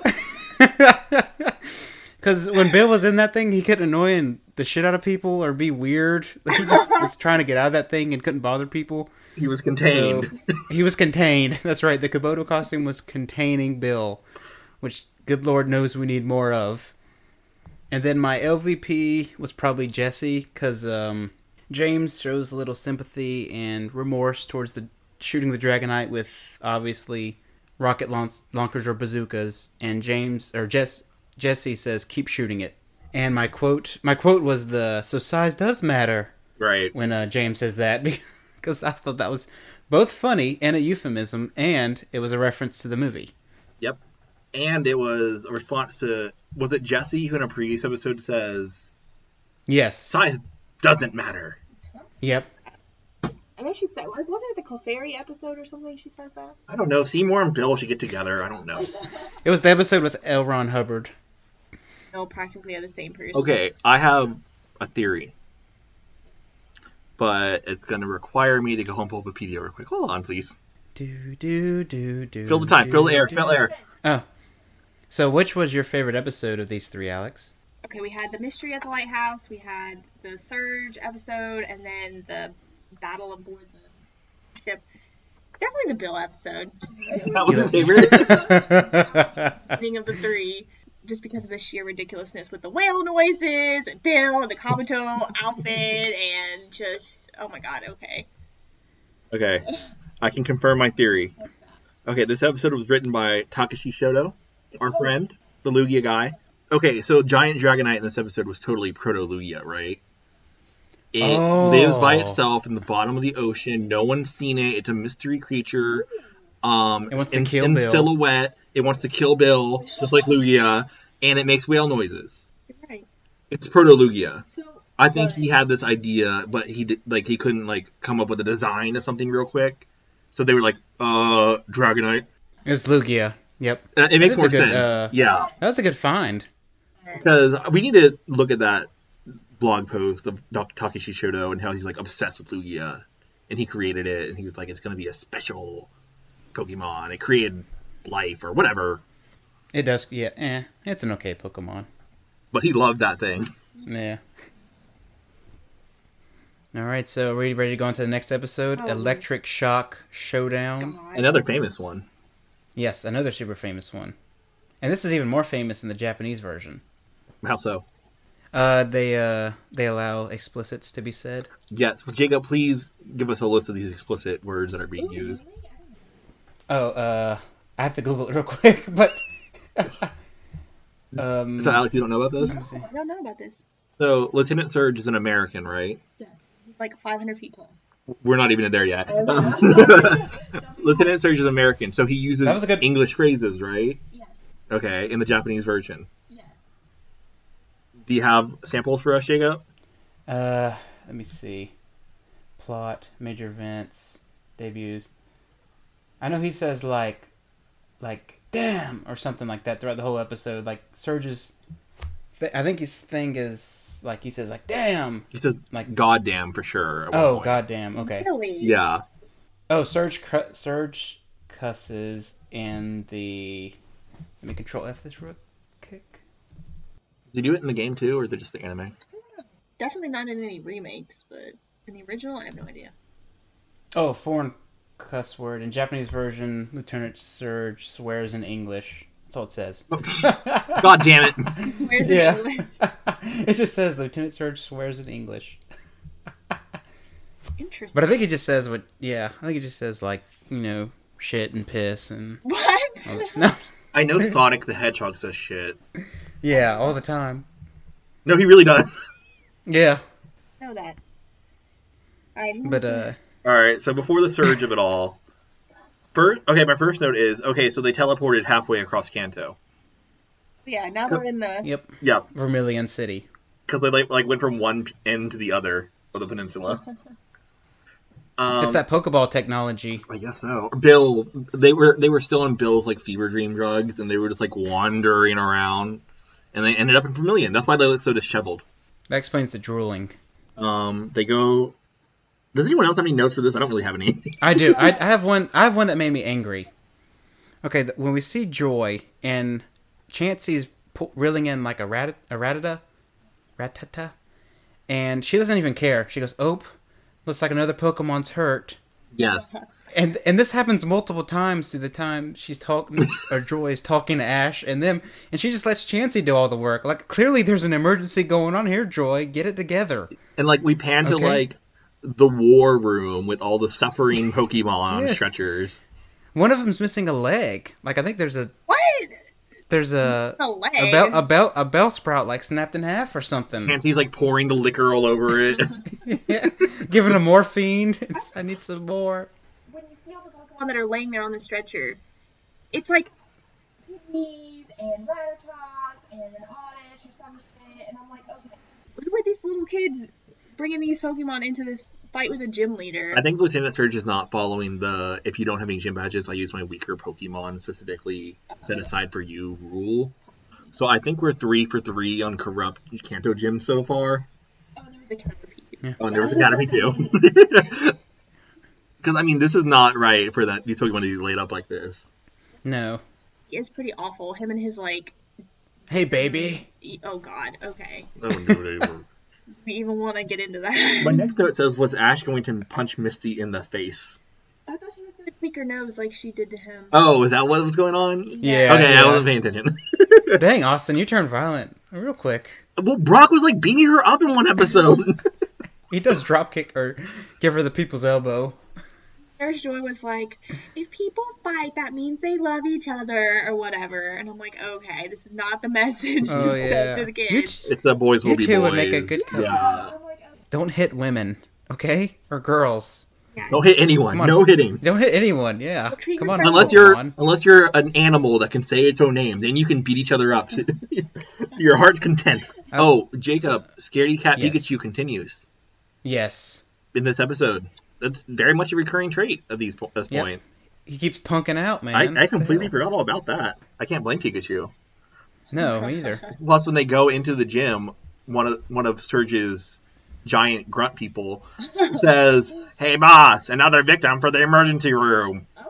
Because when Bill was in that thing, he kept annoying the shit out of people or be weird. Like, he just was trying to get out of that thing and couldn't bother people. He was contained. So, he was contained. That's right. The Kabuto costume was containing Bill, which good Lord knows we need more of. And then my LVP was probably Jesse, because James shows a little sympathy and remorse towards the shooting the Dragonite with, obviously, rocket launchers or bazookas. And Jesse says, "Keep shooting it." And my quote was so size does matter. Right. When James says that, because I thought that was both funny and a euphemism, and it was a reference to the movie. Yep. And it was a response to, was it Jesse who in a previous episode says, Yes. size doesn't matter? Yep. I know she said, wasn't it the Clefairy episode or something she says that? I don't know. Seymour and Bill should get together. I don't know. It was the episode with L. Ron Hubbard. No, practically are the same person. Okay, I have a theory. But it's going to require me to go home and Wikipedia real quick. Hold on, please. Do. Fill the time. Fill the air. Fill air. Oh. So which was your favorite episode of these three, Alex? Okay, we had the Mystery at the Lighthouse, we had the Surge episode, and then the Battle aboard the ship. Definitely the Bill episode. That was my favorite. Beginning of the three, just because of the sheer ridiculousness with the whale noises, and Bill, and the Kabuto outfit, and just, oh my god, okay. Okay, I can confirm my theory. Okay, this episode was written by Takashi Shoto, our friend, the Lugia guy. Okay, so Giant Dragonite in this episode was totally Proto-Lugia, right? It lives by itself in the bottom of the ocean. No one's seen it. It's a mystery creature. It wants to kill in Bill. silhouette. It wants to kill Bill, just like Lugia, and it makes whale noises. You're right. It's Proto-Lugia. So, I think he had this idea, but he couldn't come up with a design of something real quick. So they were like, Dragonite. It was Lugia. Yep. It makes That is more a good, sense. Yeah. That was a good find. Because we need to look at that blog post of Takashi Shoto and how he's obsessed with Lugia. And he created it, and he was like, it's going to be a special Pokemon. It created life or whatever. It does, yeah. It's an okay Pokemon. But he loved that thing. Yeah. Alright, so are we ready to go on to the next episode? Electric Shock Showdown. God. Another famous one. Yes, another super famous one. And this is even more famous in the Japanese version. How so? They allow explicits to be said. Yes. Jacob, please give us a list of these explicit words that are being used. I have to Google it real quick, but... So Alex, you don't know about this? I don't know about this. So Lieutenant Surge is an American, right? Yes. He's like 500 feet tall. We're not even there yet. Oh, Lieutenant Surge is American, so he uses That was a good- English phrases, right? Yes. Okay, in the Japanese version. Yes. Do you have samples for us, Jacob? Let me see. Plot, major events, debuts. I know he says like damn or something like that throughout the whole episode. Like Surge's, I think his thing is like he says like damn. He says Like- goddamn for sure. at one Oh point. goddamn. Okay. Really? Yeah. Oh, Surge cusses in the. Let me control F this real quick. Does he do it in the game too, or is it just the anime? Definitely not in any remakes, but in the original, I have no idea. Oh, foreign cuss word in Japanese version. Lieutenant Surge swears in English. That's all it says. God damn it! Where's Yeah. the English? It just says Lieutenant Surge swears in English. Interesting. But I think it just says what. Yeah, I think it just says like shit and piss and. What? No. I know Sonic the Hedgehog says shit. Yeah, all the time. No, he really does. Yeah, know that. Alright. but All right, so before the surge of it all, my first note is so they teleported halfway across Kanto. Yeah, now we're in the. yep, Yeah, Vermilion City. because they like went from one end to the other of the peninsula. It's that Pokeball technology. I guess so. Bill, they were still on Bill's like fever dream drugs, and they were just like wandering around, and they ended up in Vermilion. That's why they look so disheveled. That explains the drooling. They go. Does anyone else have any notes for this? I don't really have any. I do. I have one. I have one that made me angry. Okay, when we see Joy and Chansey's reeling in like a Rattata, and she doesn't even care. She goes, "Ope, looks like another Pokemon's hurt." Yes. And this happens multiple times through the time she's talking, or Joy is talking to Ash and them, and she just lets Chansey do all the work. Like, clearly there's an emergency going on here, Joy. Get it together. And like we pan to Okay. like the war room with all the suffering Pokemon Yes. stretchers. One of them's missing a leg. Like, I think there's a What? A leg? a bell sprout like snapped in half or something. Chansey's like pouring the liquor all over it. Yeah. Giving him morphine. I need some more. When you see all the Pokemon that are laying there on the stretcher, it's like Pidgeys and Rattatas and an Oddish or some shit, and I'm like, okay, why were these little kids bringing these Pokemon into this fight with a gym leader? I think Lieutenant Surge is not following the if you don't have any gym badges, I use my weaker Pokemon specifically set aside for you rule. So I think we're 3 for 3 on corrupt Kanto gyms so far. Oh, there was a Caterpie. Oh, and there was a Caterpie too. Because I mean, this is not right for these Pokemon to be laid up like this. No. He is pretty awful. Him and his like, Hey, baby. oh god, okay. I don't do it anymore. We even want to get into that. My next note says, was Ash going to punch Misty in the face? I thought she was gonna tweak her nose like she did to him. Oh, is that what was going on? Yeah. Okay, yeah. I wasn't paying attention. Dang, Austin, you turned violent real quick. Well, Brock was like beating her up in one episode. He does drop kick or give her the people's elbow. Nurse Joy was like, if people fight, that means they love each other or whatever. And I'm like, okay, this is not the message Oh to yeah. send to the kids. It's that boys will You be two boys. would make a good couple. Yeah. I'm like, okay. Don't hit women, okay? Or girls. Yeah. Don't hit anyone. Come on. No hitting. Don't hit anyone. Yeah. Don't treat Come your on. friends Unless you're an animal that can say its own name, then you can beat each other up to your heart's content. Oh, Jacob, Scaredy Cat Yes. Pikachu continues Yes. in this episode. That's very much a recurring trait at this Yep. point. He keeps punking out, man. I completely forgot all about that. I can't blame Pikachu. No, me either. Plus, when they go into the gym, one of Surge's giant grunt people says, "Hey, boss, another victim for the emergency room." Oh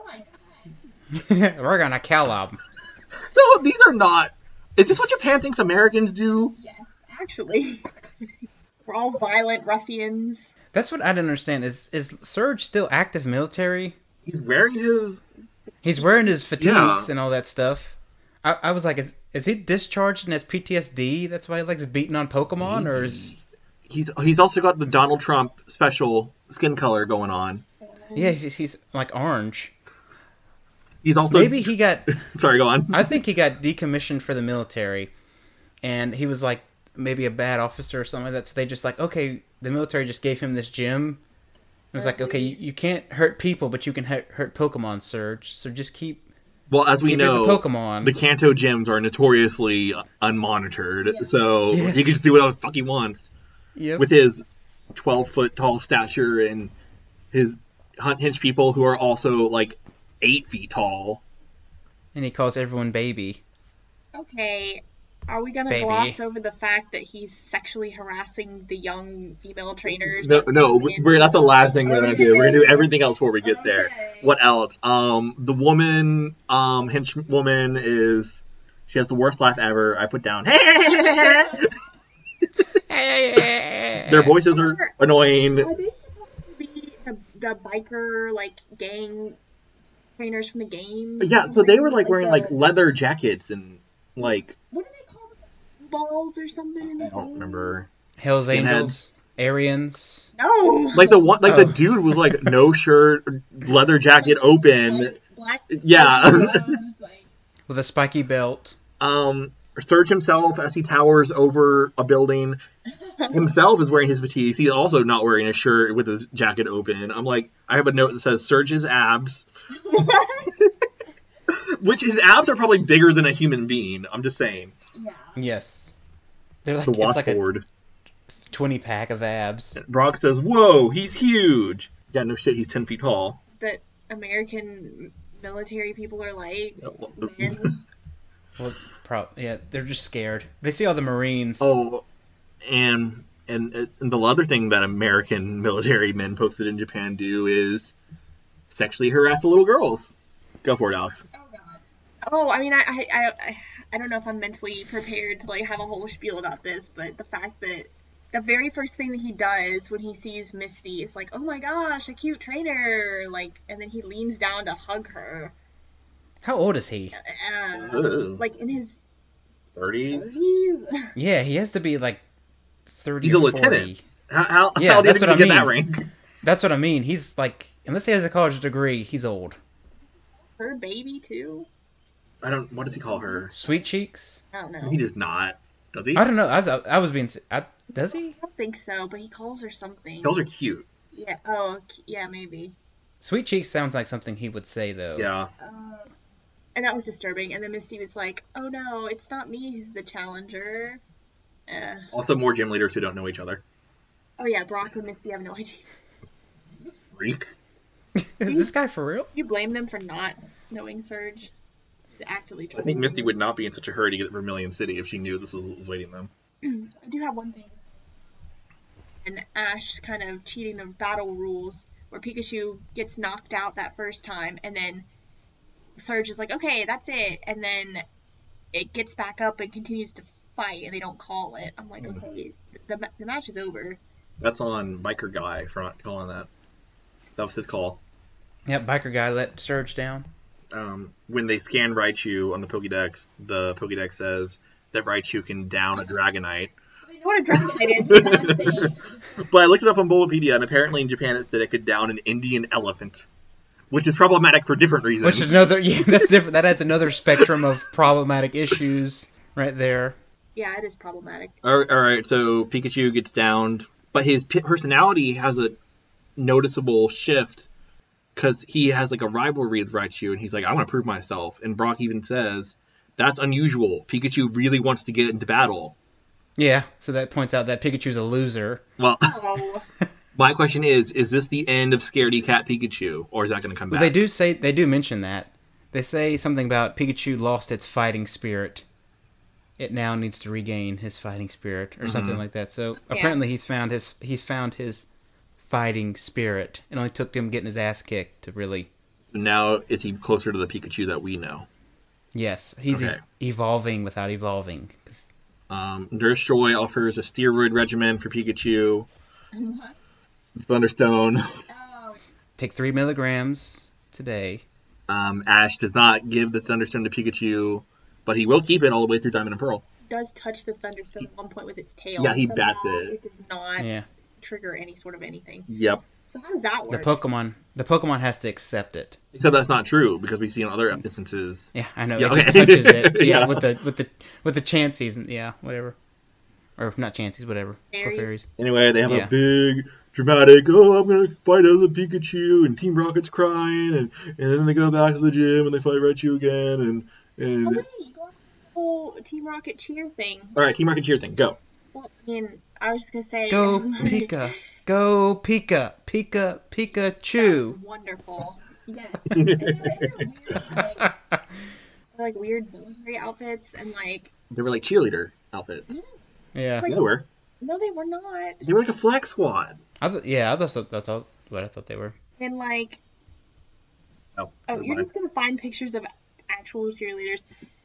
my god. We're gonna kill him. So these are not. Is this what Japan thinks Americans do? Yes, actually. We're all violent ruffians. That's what I don't understand. Is Surge still active military? He's wearing his. He's wearing his fatigues Yeah. and all that stuff. I was like, is he discharged and has PTSD? That's why he likes beating on Pokemon, or is He's also got the Donald Trump special skin color going on. yeah, he's like orange. He's also Maybe he got. Sorry, go on. I think he got decommissioned for the military, and he was like maybe a bad officer or something like that. So they just like, okay, the military just gave him this gym. It was like, okay, you can't hurt people, but you can hurt Pokemon, Surge. So just keep. Well, as we keep know, the Pokemon. The Kanto gyms are notoriously unmonitored, so he can just do whatever the fuck he wants. Yep. With his 12-foot tall stature and his hench people who are also like 8 feet tall. And he calls everyone baby. Okay, are we gonna gloss over the fact that he's sexually harassing the young female trainers? No, that's the last thing we're gonna do. We're gonna do everything else before we get there. What else? The woman, hench woman she has the worst laugh ever. I put down. Their voices are annoying. Are they supposed to be the biker like gang trainers from the game? Yeah, so they were like wearing like leather jackets and like. What do they call them? Balls or something in the I don't remember. Hell's Skinheads. Angels, Aryans. No. Like the dude was like no shirt, leather jacket open. Black Yeah. gloves, like... With a spiky belt. Surge himself as he towers over a building. Himself is wearing his fatigues. He's also not wearing a shirt with his jacket open. I'm like, I have a note that says Surge's abs. Which his abs are probably bigger than a human being. I'm just saying. Yeah. Yes. They're like, The it's like a washboard. 20-pack of abs. Brock says, whoa, he's huge. Yeah, no shit, he's 10 feet tall. That American military people are like, men. Well, yeah, they're just scared. They see all the Marines. Oh, and the other thing that American military men posted in Japan do is sexually harass the little girls. Go for it, Alex. Oh god. Oh, I mean, I don't know if I'm mentally prepared to like have a whole spiel about this, but the fact that the very first thing that he does when he sees Misty is like, oh my gosh, a cute trainer, like, and then he leans down to hug her. How old is he? Like in his 30s? 30s? Yeah, he has to be like 30. He's a 40. lieutenant. How Yeah, did that's he what I get that mean. rank? That's what I mean. He's like, unless he has a college degree, he's old. Her baby too? What does he call her? Sweet cheeks? I don't know. He does not. Does he? I don't know. I was being. Does he? I don't think so, but he calls her something. He calls her cute. Yeah. Oh, yeah, maybe. Sweet cheeks sounds like something he would say though. Yeah. And that was disturbing. And then Misty was like, "Oh no, it's not me who's the challenger." Also, more gym leaders who don't know each other. Oh yeah, Brock and Misty have no idea. Is this freak? Is this guy for real? You blame them for not knowing Surge? Actually, I think Misty would not be in such a hurry to get to Vermilion City if she knew this was awaiting them. I do have one thing. And Ash kind of cheating the battle rules, where Pikachu gets knocked out that first time, and then Surge is like, okay, that's it, and then it gets back up and continues to fight, and they don't call it. I'm like, okay, the match is over. That's on Biker Guy for not calling that. That was his call. Yep, biker guy let Surge down. When they scan Raichu on the Pokédex says that Raichu can down a Dragonite. So they know what a Dragonite is, but not saying. But I looked it up on Bulbapedia, and apparently in Japan it said it could down an Indian elephant, which is problematic for different reasons. Which is another. Yeah, that's different. That adds another spectrum of problematic issues right there. Yeah, it is problematic. All right, so Pikachu gets downed, but his personality has a noticeable shift because he has like a rivalry with Raichu, and he's like, I want to prove myself. And Brock even says, that's unusual. Pikachu really wants to get into battle. Yeah, so that points out that Pikachu's a loser. Well, Oh. my question is this the end of Scaredy Cat Pikachu, or is that going to come back? Well, they do mention that. They say something about Pikachu lost its fighting spirit. It now needs to regain his fighting spirit, or something like that. So apparently he's found his fighting spirit. It only took him getting his ass kicked to really. So now is he closer to the Pikachu that we know? Yes, he's Okay. evolving without evolving. Nurse Joy offers a steroid regimen for Pikachu. Thunderstone. Take 3 milligrams today. Ash does not give the Thunderstone to Pikachu, but he will keep it all the way through Diamond and Pearl. Does touch the Thunderstone at one point with its tail. Yeah, he Somehow bats it. It does not Yeah. trigger any sort of anything. Yep. So how does that The work? Pokemon The Pokemon has to accept it. Except that's not true because we see in other instances. Yeah, I know. Yeah, It just okay. touches it. Yeah, Yeah. with the Chanseys and whatever. Or not Chanseys, whatever. Fairies. Clefairies. Anyway, they have Yeah. a big dramatic, I'm going to fight as a Pikachu, and Team Rocket's crying, and then they go back to the gym and they fight Raichu again, Oh and wait, go on to the whole Team Rocket cheer thing. Alright, Team Rocket cheer thing, go. Well, I mean, I was just gonna say. Go Pika. Go Pika. Pika. Pikachu. Wonderful. Yeah. And they were like weird military outfits and like. They were like cheerleader outfits. Yeah. Yeah, they were. No, they were not. They were like a flag squad. I thought that's all what I thought they were. And like. Oh, Oh, never you're mind. just gonna find pictures of actual cheerleaders.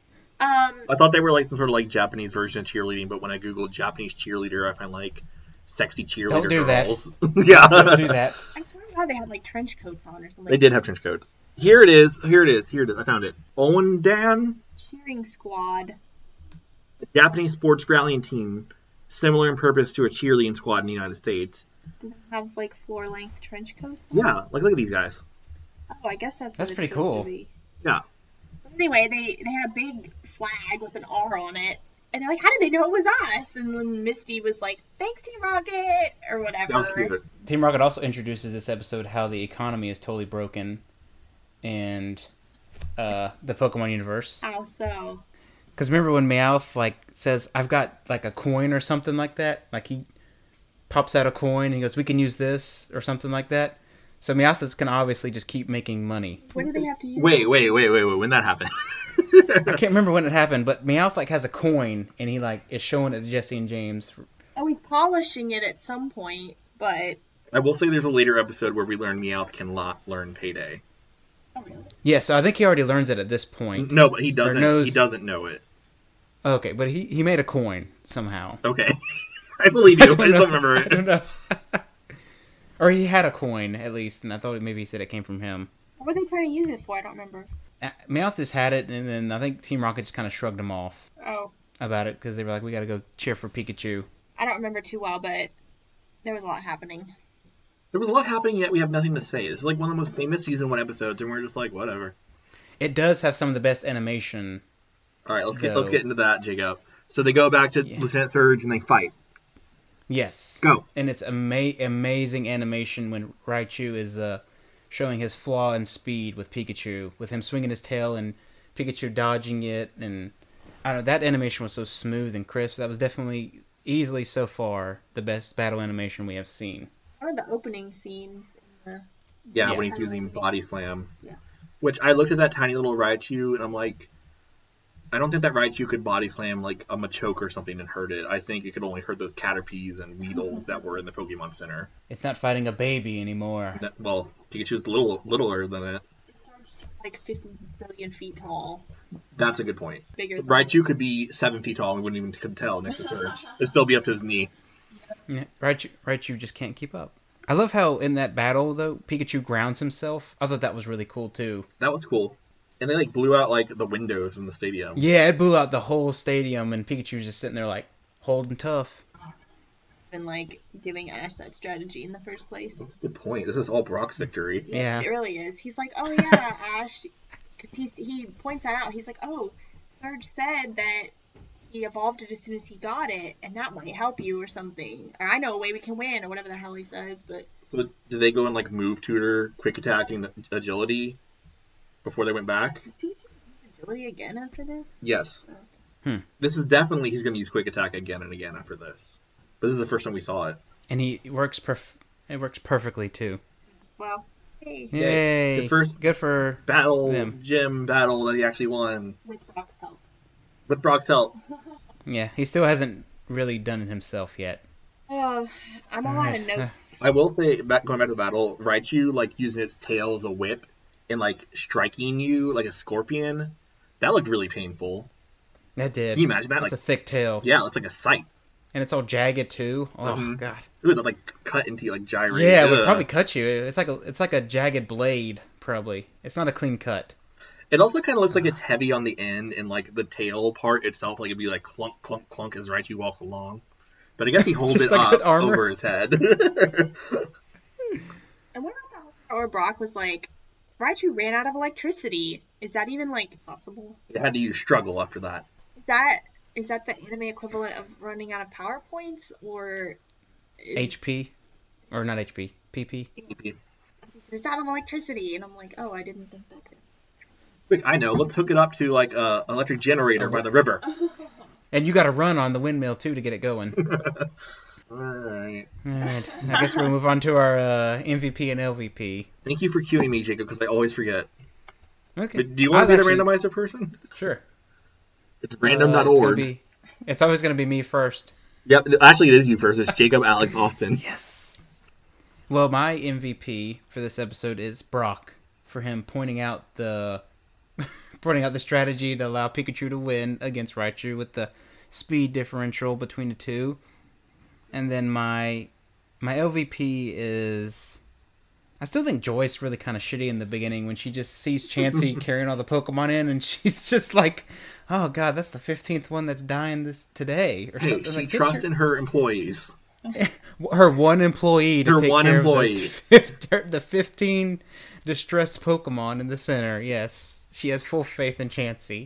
I thought they were like some sort of like Japanese version of cheerleading, but when I googled Japanese cheerleader, I find like sexy cheerleader Don't do that. girls. Yeah, Don't do that. I swear to God, they had like trench coats on or something. they did have trench coats. Here it is. I found it. Owendan, Cheering squad. a Japanese sports rallying team, similar in purpose to a cheerleading squad in the United States. Do they have like floor length trench coats? Yeah, like look at these guys. Oh, I guess that's. What That's it's pretty supposed cool. to be. Yeah. But anyway, they had a big flag with an R on it, and they're like, "How did they know it was us?" And then Misty was like, "Thanks, Team Rocket," or whatever. That was cute. Team Rocket also introduces this episode how the economy is totally broken in the Pokemon universe. How so? Because remember when Meowth like says, "I've got like a coin" or something like that. Like he pops out a coin and he goes, "We can use this" or something like that. So Meowth is gonna obviously just keep making money. When do they have to use? Wait. When that happened? I can't remember when it happened, but Meowth like has a coin and he like is showing it to Jesse and James. Oh, he's polishing it at some point, but I will say there's a later episode where we learn Meowth can learn Payday. oh really? Yeah, so I think he already learns it at this point. No, but he doesn't. knows- He doesn't know it. Okay, but he made a coin somehow. Okay, I believe you. I just know. don't remember I it. don't know. Or he had a coin at least, and I thought maybe he said it came from him. What were they trying to use it for? I don't remember. Meowth just had it, and then I think Team Rocket just kind of shrugged him off Oh, about it because they were like, "We got to go cheer for Pikachu." I don't remember too well, but there was a lot happening. There was a lot happening, yet we have nothing to say. This is like one of the most famous season 1 episodes, and we're just like, whatever. It does have some of the best animation. All right, let's Go. get into that, Jacob. So they go back to Lieutenant Surge and they fight. Yes. Go. And it's amazing animation when Raichu is showing his flaw in speed with Pikachu, with him swinging his tail and Pikachu dodging it, and I don't know, that animation was so smooth and crisp. That was definitely easily so far the best battle animation we have seen. One of the opening scenes. Yeah, Yeah. when he's using Body Slam. Yeah. Which I looked at that tiny little Raichu and I'm like, I don't think that Raichu could Body Slam like a Machoke or something and hurt it. I think it could only hurt those Caterpies and Weedles that were in the Pokemon Center. It's not fighting a baby anymore. Well, Pikachu's littler than it. Surge is like 50 billion feet tall. That's a good point. Bigger than Raichu could be 7 feet tall and we wouldn't even could tell next to Surge. It'd still be up to his knee. Yeah, Raichu just can't keep up. I love how in that battle, though, Pikachu grounds himself. I thought that was really cool, too. That was cool. And they like blew out like the windows in the stadium. Yeah, it blew out the whole stadium, and Pikachu was just sitting there like, holding tough. and like giving Ash that strategy in the first place. That's a good point. This is all Brock's victory. Yeah. It really is. He's like, oh yeah, Ash. 'Cause he points that out. He's like, oh, Surge said that he evolved it as soon as he got it, and that might help you or something. Or I know a way we can win, or whatever the hell he says. But So did they go and like move tutor, quick attack, and agility before they went back? does Pikachu use agility again after this? Yes. Hmm. This is definitely he's going to use quick attack again and again after this. But this is the first time we saw it. And it works perfectly too. Well, hey, Yay! His first Good for battle, Them. gym battle that he actually won with Brock's help. with Brock's help. yeah. He still hasn't really done it himself yet. Oh, I'm all out of Alright. notes. I will say, going back to the battle, Raichu like using its tail as a whip and like striking you like a scorpion. That looked really painful. That did. Can you imagine that? It's Like, a thick tail, yeah, it's like a sight. and it's all jagged too. Oh Mhm. god. It would like cut into you, like gyrate. Yeah, it would Ugh. probably cut you. It's like a jagged blade. Probably. It's not a clean cut. It also kind of looks like it's heavy on the end, and like the tail part itself, like it'd be like clunk, clunk, clunk as Raichu walks along. But I guess he holds Just it like up with armor. over his head. And what about the whole or Brock was like, Raichu ran out of electricity. Is that even, like, possible? They had to use struggle after that. Is that the anime equivalent of running out of power points, or... HP. Or not HP. PP. It's out of electricity, and I'm like, oh, I didn't think that could... Quick, I know. Let's hook it up to, like, a electric generator by the river. And you got to run on the windmill, too, to get it going. Alright. Alright. I guess we'll move on to our MVP and LVP. Thank you for cueing me, Jacob, because I always forget. Okay. Do you want to be the randomizer person? Sure. It's random.org. It's always going to be me first. Yep, actually it is you first. It's Jacob Alex Austin. Yes. Well, my MVP for this episode is Brock, for him pointing out the strategy to allow Pikachu to win against Raichu with the speed differential between the two. And then my LVP is... I still think Joy's really kind of shitty in the beginning when she just sees Chansey carrying all the Pokemon in, and she's just like, oh god, that's the 15th one that's dying today. Or Hey, something. she Like, trusts in her employees. her one employee to Her take one care employee. of the 15 distressed Pokemon in the center. Yes, she has full faith in Chansey.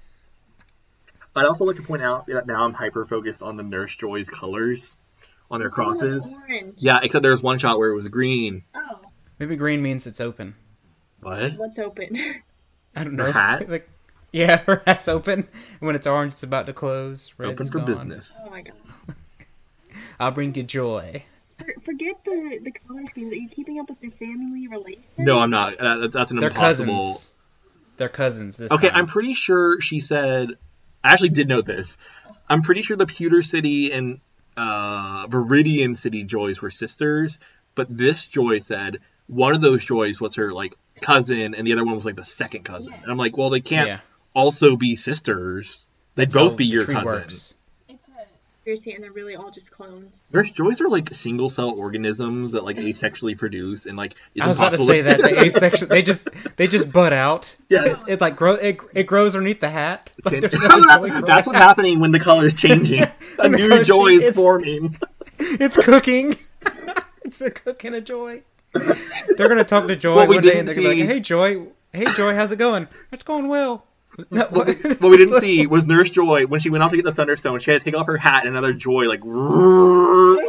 I'd also like to point out that now I'm hyper-focused on the Nurse Joy's colors on their crosses. Orange. Yeah, except there was one shot where it was green. Oh, Maybe green means it's open. What? what's open? I don't know. Her hat? Like, yeah, her hat's open. And when it's orange, it's about to close. Red's Open for gone. business. Oh my god. I'll bring you joy. Forget the color scheme. Are you keeping up with their family relations? No, I'm not. That's an They're impossible... cousins. They're cousins this Okay, time. I'm pretty sure she said... I actually did note this. I'm pretty sure the Pewter City and Viridian City Joys were sisters, but this Joy said one of those Joys was her, like, cousin, and the other one was, like, the second cousin. And I'm like, well, they can't also be sisters. They'd That's how both be the your tree cousin. works. It's a conspiracy, and they're really all just clones. Nurse Joys are, like, single-cell organisms that, like, asexually produce, and, like, it's I was about to impossible say that they asexual. They just bud out. Yeah. It like it grows underneath the hat. Like, there's no joy growing That's what's out. happening when the color is changing. A When the new color's Joy changing, is forming. It's cooking. It's a cook and a Joy. They're gonna talk to Joy What we one day and didn't they're gonna be see- like, Hey Joy, how's it going? It's going well. No, What we didn't see was Nurse Joy, when she went off to get the Thunderstone, she had to take off her hat and another Joy, like... Ew.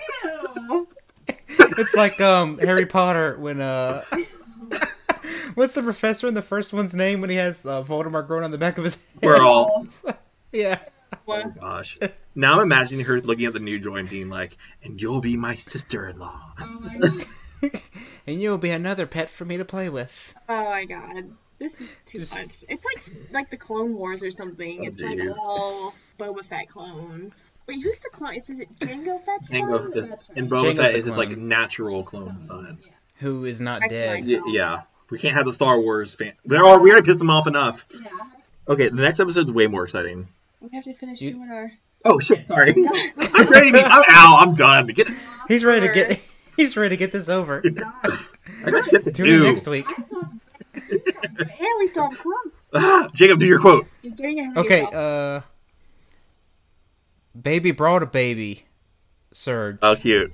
It's like Harry Potter when what's the professor in the first one's name when he has Voldemort growing on the back of his head? We're Yeah. Oh gosh. Now I'm imagining her looking at the new Joy and being like, and you'll be my sister-in-law. Oh my god. And you'll be another pet for me to play with. Oh my god. This is too much. It's like the Clone Wars or something. Oh, It's like geez. all Boba Fett clones. Wait, who's the clone? Is it Jango Fett's clone? Jango is, That's right. and Boba Jango's Fett the is his, clone. like, natural clone son. Who is not That's dead. right. Yeah. We can't have the Star Wars fan... We already pissed them off enough. Yeah. Okay, the next episode's way more exciting. We have to finish You- doing our... Oh, shit, sorry. I'm ready to be... I'm out. I'm done. He's ready to get he's ready to get this over. I got shit to Tune in do. next week. And we still have clones. Jacob, do your quote. You're getting ahead of Okay, yourself. Baby brought a baby. Surge. Oh, cute.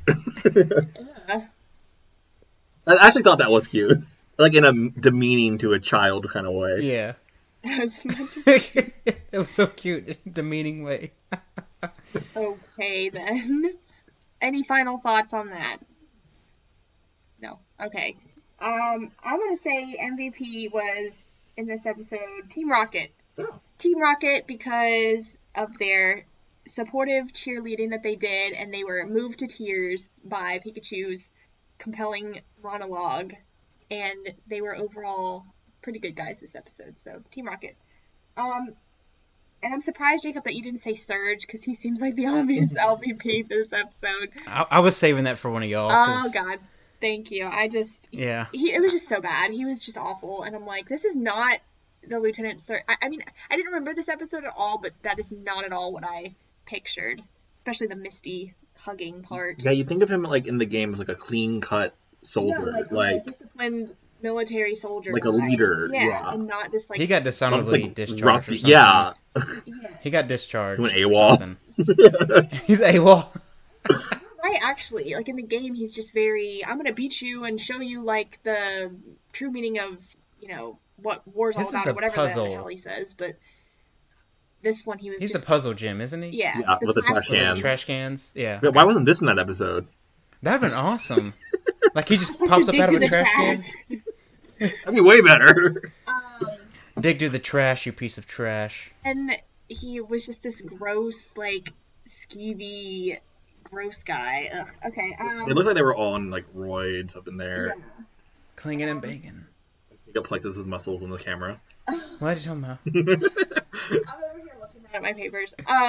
I actually thought that was cute. Like, in a demeaning to a child kind of way. Yeah. As much as... It was so cute in a demeaning way. Okay, then. Any final thoughts on that? No. Okay. I'm gonna say MVP was, in this episode, Team Rocket. Oh. Team Rocket because of their supportive cheerleading that they did, and they were moved to tears by Pikachu's compelling monologue, and they were overall pretty good guys this episode, so Team Rocket. And I'm surprised, Jacob, that you didn't say Surge, because he seems like the obvious LVP this episode. I was saving that for one of y'all. Oh, 'cause- God. Thank you. Yeah. It was just so bad. He was just awful, and I'm like, this is not the Lieutenant Surge. I mean, I didn't remember this episode at all, but that is not at all what I pictured, especially the Misty hugging part. Yeah, you think of him, like, in the game as, like, a clean-cut soldier. like a disciplined military soldier. Like a guy. leader, yeah. And not this, like... He got almost, dishonorably like, discharged. rough- Or something. yeah. He got discharged. He went or AWOL. something. He's AWOL. Right, actually, like in the game, he's just very, I'm gonna beat you and show you like the true meaning of, what war's all This is about the or whatever puzzle. the hell he says. But this one, he was He's just the puzzle Jim, isn't he? yeah, with the trash classic- cans. Trash cans. Yeah. Why wasn't this in that episode? That'd been awesome. Like he just Like pops to up dig out of through a the trash can. That'd be way better. Dig through the trash, you piece of trash. And he was just this gross, like skeevy, gross guy. Ugh. Okay. It looked like they were all on like roids up in there. Clinging and banging. He got plexus his muscles on the camera. What are you talking about? I'm over here looking at my papers.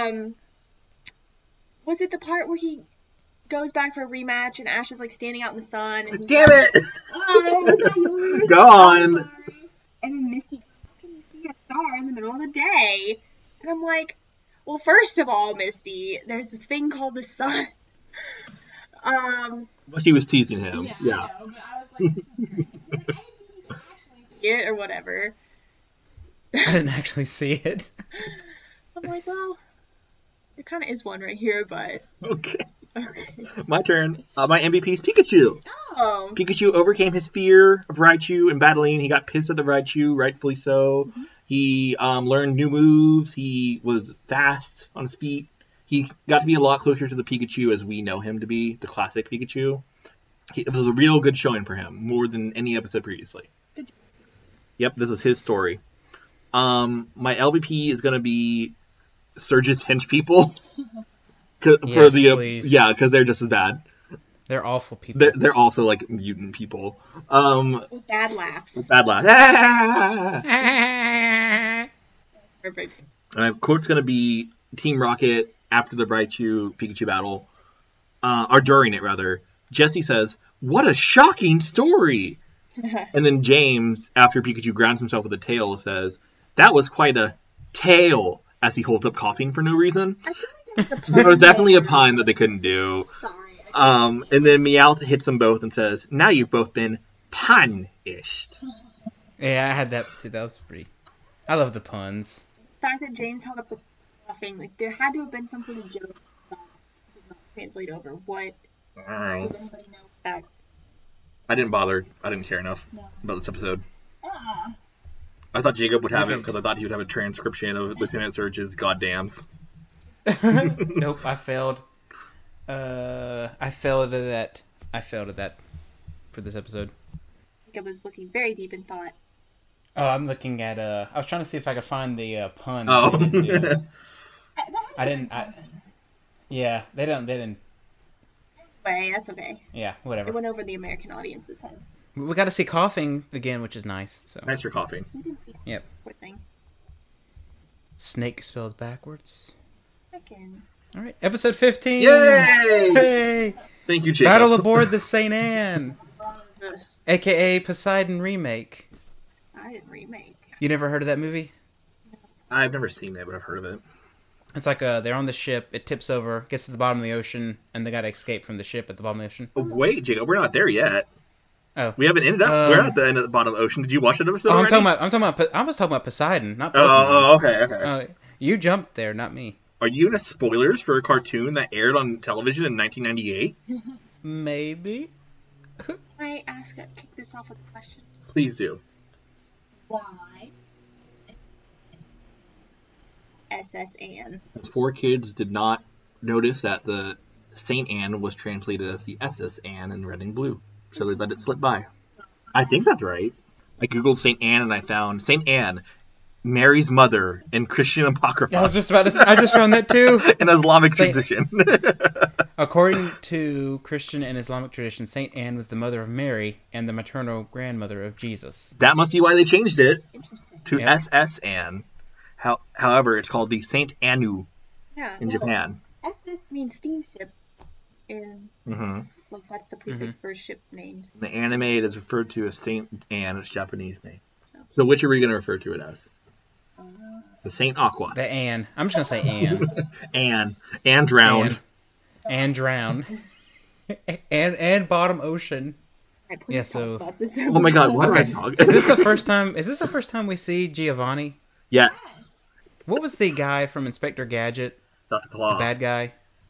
Was it the part where he goes back for a rematch and Ash is like standing out in the sun? And Damn it! Oh, was that yours? Go on. I'm sorry. And then Misty, how can you see a star in the middle of the day? And I'm like, well, first of all, Misty, there's this thing called the sun. Well, she was teasing him. Yeah. I know, but I was like, this is great. He's like, I didn't think you could actually see it or whatever. I didn't actually see it. I'm like, well, there kind of is one right here, but Okay. okay. My turn. My MVP is Pikachu. Oh, Pikachu overcame his fear of Raichu in battling. He got pissed at the Raichu, rightfully so. He learned new moves. He was fast on his feet. He got to be a lot closer to the Pikachu as we know him to be, the classic Pikachu. It was a real good showing for him, more than any episode previously. Yep, this is his story. My LVP is going to be Surge's hench people. Yes, please. Yeah, because they're just as bad. They're awful people. They're also like mutant people. with bad laughs. Bad laugh. Perfect. My quote's gonna be Team Rocket after the Pikachu battle, or during it rather. Jessie says, "What a shocking story!" And then James, after Pikachu grounds himself with a tail, says, "That was quite a tail," as he holds up coughing for no reason. I feel like there was a There was pun definitely a there. pun that they couldn't do. Sorry. And then Meowth hits them both and says, "Now you've both been punished." Yeah, I had that too. That was pretty. I love the puns. The fact that James held up the coughing, like there had to have been some sort of joke that did not translate over. What I does anybody know that? didn't bother. I didn't care enough No. about this episode. Ah. I thought Jacob would have it Okay. because I thought he would have a transcription of Lieutenant Surge's goddams. Nope, I failed. I failed at that. I failed at that for this episode. Jacob was looking very deep in thought. Oh, I'm looking at. I was trying to see if I could find the pun. Oh. They didn't do. I I didn't. Yeah, they didn't. Anyway, that's okay. Yeah, It whatever. went over the American audience's head. We got to see coughing again, which is nice. So Nice for coughing. We didn't see Yep. poor thing. snake spelled backwards. Second. All right, episode 15. Yay! Hey! Thank you, Jacob. Battle aboard the Saint Anne, Ugh, aka Poseidon remake. I didn't remake. You never heard of that movie? I've never seen it, but I've heard of it. It's like they're on the ship, it tips over, gets to the bottom of the ocean, and they gotta escape from the ship at the bottom of the ocean. Oh, wait, Jacob, we're not there yet. Oh, We haven't ended up. We're not at the end of the bottom of the ocean. Did you watch that episode? Oh, I was talking about Poseidon, not Pokemon. Oh, okay. You jumped there, not me. Are you into spoilers for a cartoon that aired on television in 1998? Maybe. Can I kick this off with a question? Please do. Why? SS Anne. As 4 kids did not notice that the Saint Anne was translated as the SS Anne in red and blue, so they let it slip by. I think that's right. I googled Saint Anne and I found Saint Anne, Mary's mother, in Christian Apocrypha, I was just about to say, I just found that too. an Islamic Saint- tradition. According to Christian and Islamic tradition, Saint Anne was the mother of Mary and the maternal grandmother of Jesus. That must be why they changed it Interesting. to Yep. SS Anne. However, it's called the Saint Anu Yeah. in well, Japan. SS means steamship, and Hmm. like that's the prefix for ship names. The anime it is referred to as Saint Anne, its Japanese name. So which are we going to refer to it as? The Saint Aqua. The Anne. I'm just gonna say Anne. Anne drowned. Anne drown. and bottom ocean. Alright, please Yeah, talk so- about this. Oh my god, why Okay. did I talk? Is this the first time? Is this the first time we see Giovanni? Yes. What was the guy from Inspector Gadget? Dr. Claw. Bad guy.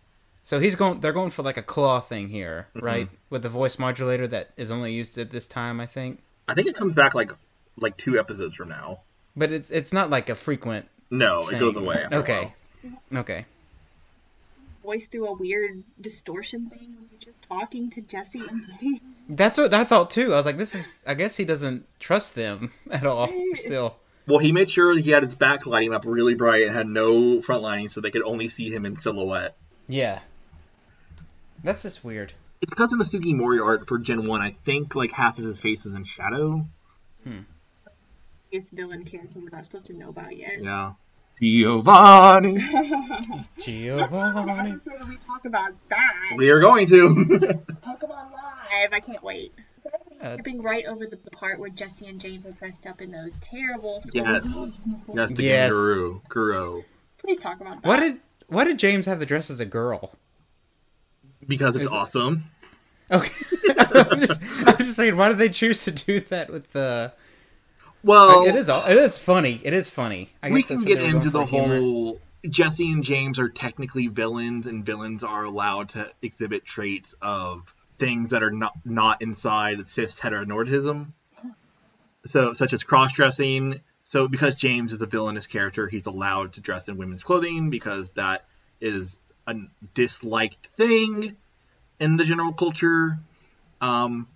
So they're going for like a claw thing here, right? With the voice modulator that is only used at this time, I think. I think it comes back like 2 episodes from now. But it's not like a frequent No, thing. it goes away. After a Okay. while. Okay. Voice through a weird distortion thing when he's just talking to Jesse and James. That's what I thought too. I was like, I guess he doesn't trust them at all still. Well, he made sure he had his back lighting up really bright and had no front lighting so they could only see him in silhouette. Yeah. That's just weird. It's because in the Sugimori art for Gen 1, I think like half of his face is in shadow. This villain character we're not supposed to know about yet. Yeah. Giovanni! Giovanni. So we talk about that. We are going to! Pokemon Live! I can't wait. Skipping right over the part where Jesse and James are dressed up in those terrible school Yes. uniforms. Yes, the Yes. Guru. Please talk about that. Why did James have the dress as a girl? Because it's Is it- awesome. Okay. I'm just saying, why did they choose to do that with the... Well, It is funny. It is funny. I we guess can that's what get they were into going the for, humor. whole Jesse and James are technically villains, and villains are allowed to exhibit traits of things that are not inside cis heteronormatism. So, such as cross-dressing. So, because James is a villainous character, he's allowed to dress in women's clothing because that is a disliked thing in the general culture. I'm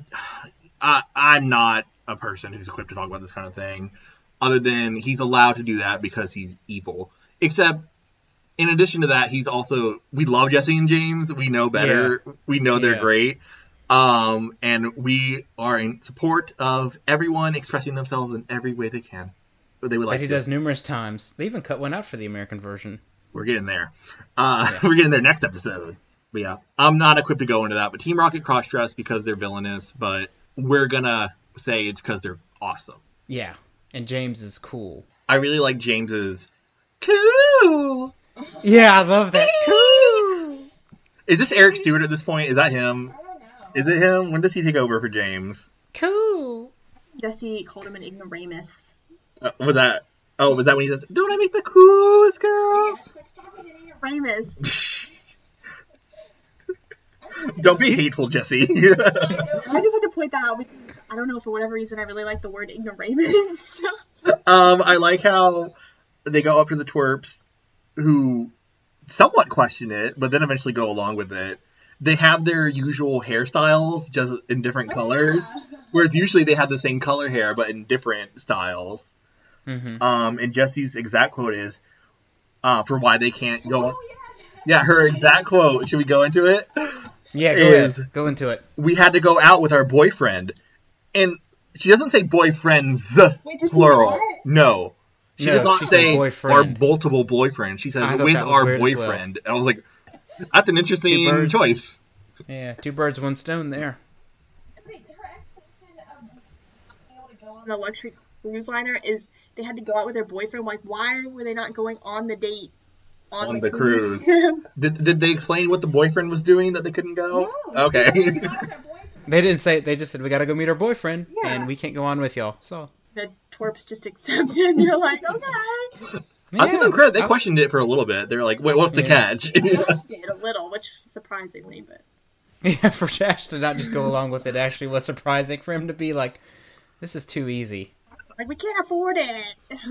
not a person who's equipped to talk about this kind of thing, other than he's allowed to do that because he's evil. Except, in addition to that, we love Jesse and James. We know better. Yeah. We know they're great. And we are in support of everyone expressing themselves in every way they can. They would like that he does numerous times. They even cut one out for the American version. We're getting there. We're getting there next episode. But yeah, I'm not equipped to go into that. But Team Rocket cross-dress because they're villainous, but we're gonna say it's because they're awesome. Yeah, and James is cool. I really like James's cool. Yeah, I love that. Cool. Is this Eric Stewart at this point? Is that him? I don't know. Is it him? When does he take over for James? Cool. Jesse called him an ignoramus. Was that when he says, "Don't I make the coolest girl?" Yeah, she's like, stop being an ignoramus. Don't be hateful, Jesse. I just had to point that out because I don't know, for whatever reason, I really like the word ignoramus. I like how they go up to the twerps who somewhat question it, but then eventually go along with it. They have their usual hairstyles, just in different colors, whereas usually they have the same color hair, but in different styles. Mm-hmm. And Jesse's exact quote is, for why they can't go... Yeah, her exact quote. Should we go into it? Yeah, go ahead. Go into it. We had to go out with our boyfriend. And she doesn't say boyfriends, plural. No. She does not say our multiple boyfriend. She says with our boyfriend. And I was like, that's an interesting choice. Yeah, 2 birds, 1 stone there. Wait, her explanation of being able to go on the luxury cruise liner is they had to go out with their boyfriend. Like, why were they not going on the date? On the cruise. Did they explain what the boyfriend was doing that they couldn't go? No. Okay. They didn't say it. They just said, we gotta go meet our boyfriend, and we can't go on with y'all. So the twerps just accepted. They're like, okay. Yeah, I give them credit. They questioned it for a little bit. They were like, wait, what's the catch? Did a little, which surprisingly, but... Yeah, for Josh to not just go along with it actually was surprising for him to be like, this is too easy. Like, we can't afford it.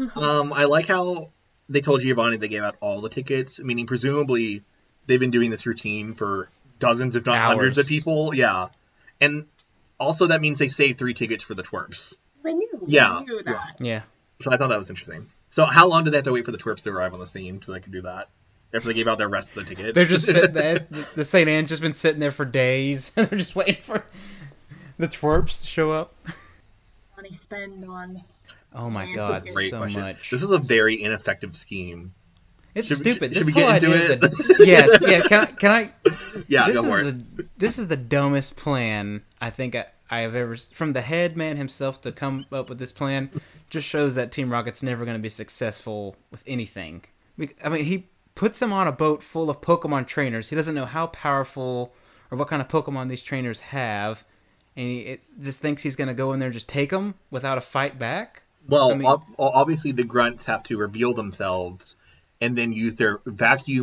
I like how they told Giovanni they gave out all the tickets, meaning presumably they've been doing this routine for dozens, if not hundreds of people. Yeah. And also that means they saved 3 tickets for the twerps. They knew. Yeah. They knew that. Yeah. So I thought that was interesting. So how long did they have to wait for the twerps to arrive on the scene so they could do that? After they gave out their rest of the tickets? They're just sitting there. The St. Anne's just been sitting there for days. They're just waiting for the twerps to show up. Money spend on... Oh my god, Great so question. much. This is a very ineffective scheme. It's Should stupid. we This get whole into idea it? is yes, yeah. Can I? Yeah, This go for is it. this is the dumbest plan I think I have ever from the head man himself to come up with this plan. Just shows that Team Rocket's never going to be successful with anything. I mean, he puts them on a boat full of Pokemon trainers. He doesn't know how powerful or what kind of Pokemon these trainers have, and he just thinks he's going to go in there and just take them without a fight back. Well, I mean, obviously the grunts have to reveal themselves and then use their vacuum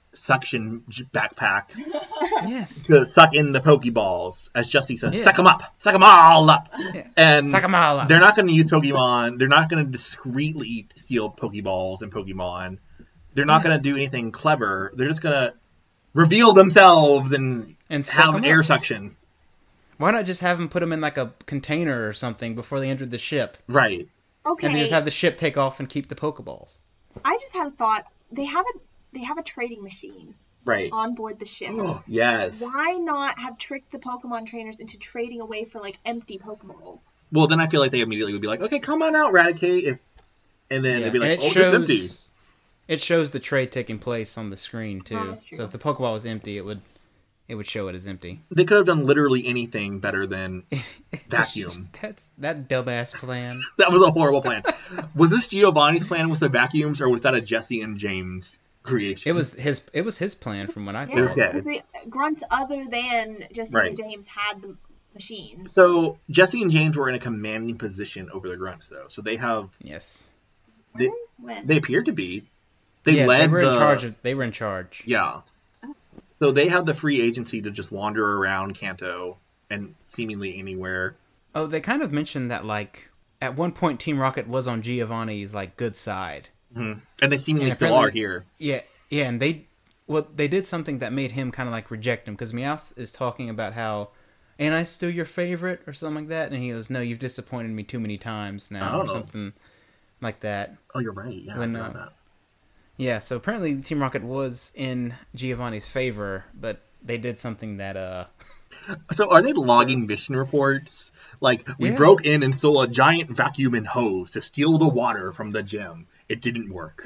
suction backpacks Yes. to suck in the Pokeballs, as Jesse says, Yeah. suck them up, suck them all up. Yeah. And Suck 'em all up. they're not going to use Pokemon. They're not going to discreetly steal Pokeballs and Pokemon. They're not going to do anything clever. They're just going to reveal themselves and suck have 'em air up. suction. Why not just have them put them in like a container or something before they entered the ship, Right. Okay. and then just have the ship take off and keep the Pokeballs? I just had a thought. They have a trading machine Right. on board the ship. Yes. Why not have tricked the Pokemon trainers into trading away for like empty Pokeballs? Well, then I feel like they immediately would be like, okay, come on out, Raticate. And then they'd be like, and oh, it's empty. it shows the trade taking place on the screen too. that's true. So if the Pokeball was empty, it would show it as empty. They could have done literally anything better than vacuum. It's just- that dumbass plan. That was a horrible plan. Was this Giovanni's plan with the vacuums, or was that a Jesse and James creation? It was his plan from what I Yeah, thought. Okay. because the grunts other than Jesse Right. and James had the machines. So Jesse and James were in a commanding position over the grunts, though. So they have Yes. they, When? they appear to be. They Yeah, led they were the in charge. They were in charge. yeah. So they have the free agency to just wander around Kanto and seemingly anywhere. Oh, they kind of mentioned that like at one point Team Rocket was on Giovanni's like good side. And they seemingly And still are apparently- here. Yeah, and they did something that made him kind of like reject him because Meowth is talking about how, "Ain't I still your favorite?" or something like that, and he goes, "No, you've disappointed me too many times now," or Oh. something like that. Oh, you're right. Yeah, When, I forgot that. Yeah, so apparently Team Rocket was in Giovanni's favor, but they did something that So are they logging mission reports? Like, we Yeah. broke in and stole a giant vacuum and hose to steal the water from the gym. It didn't work.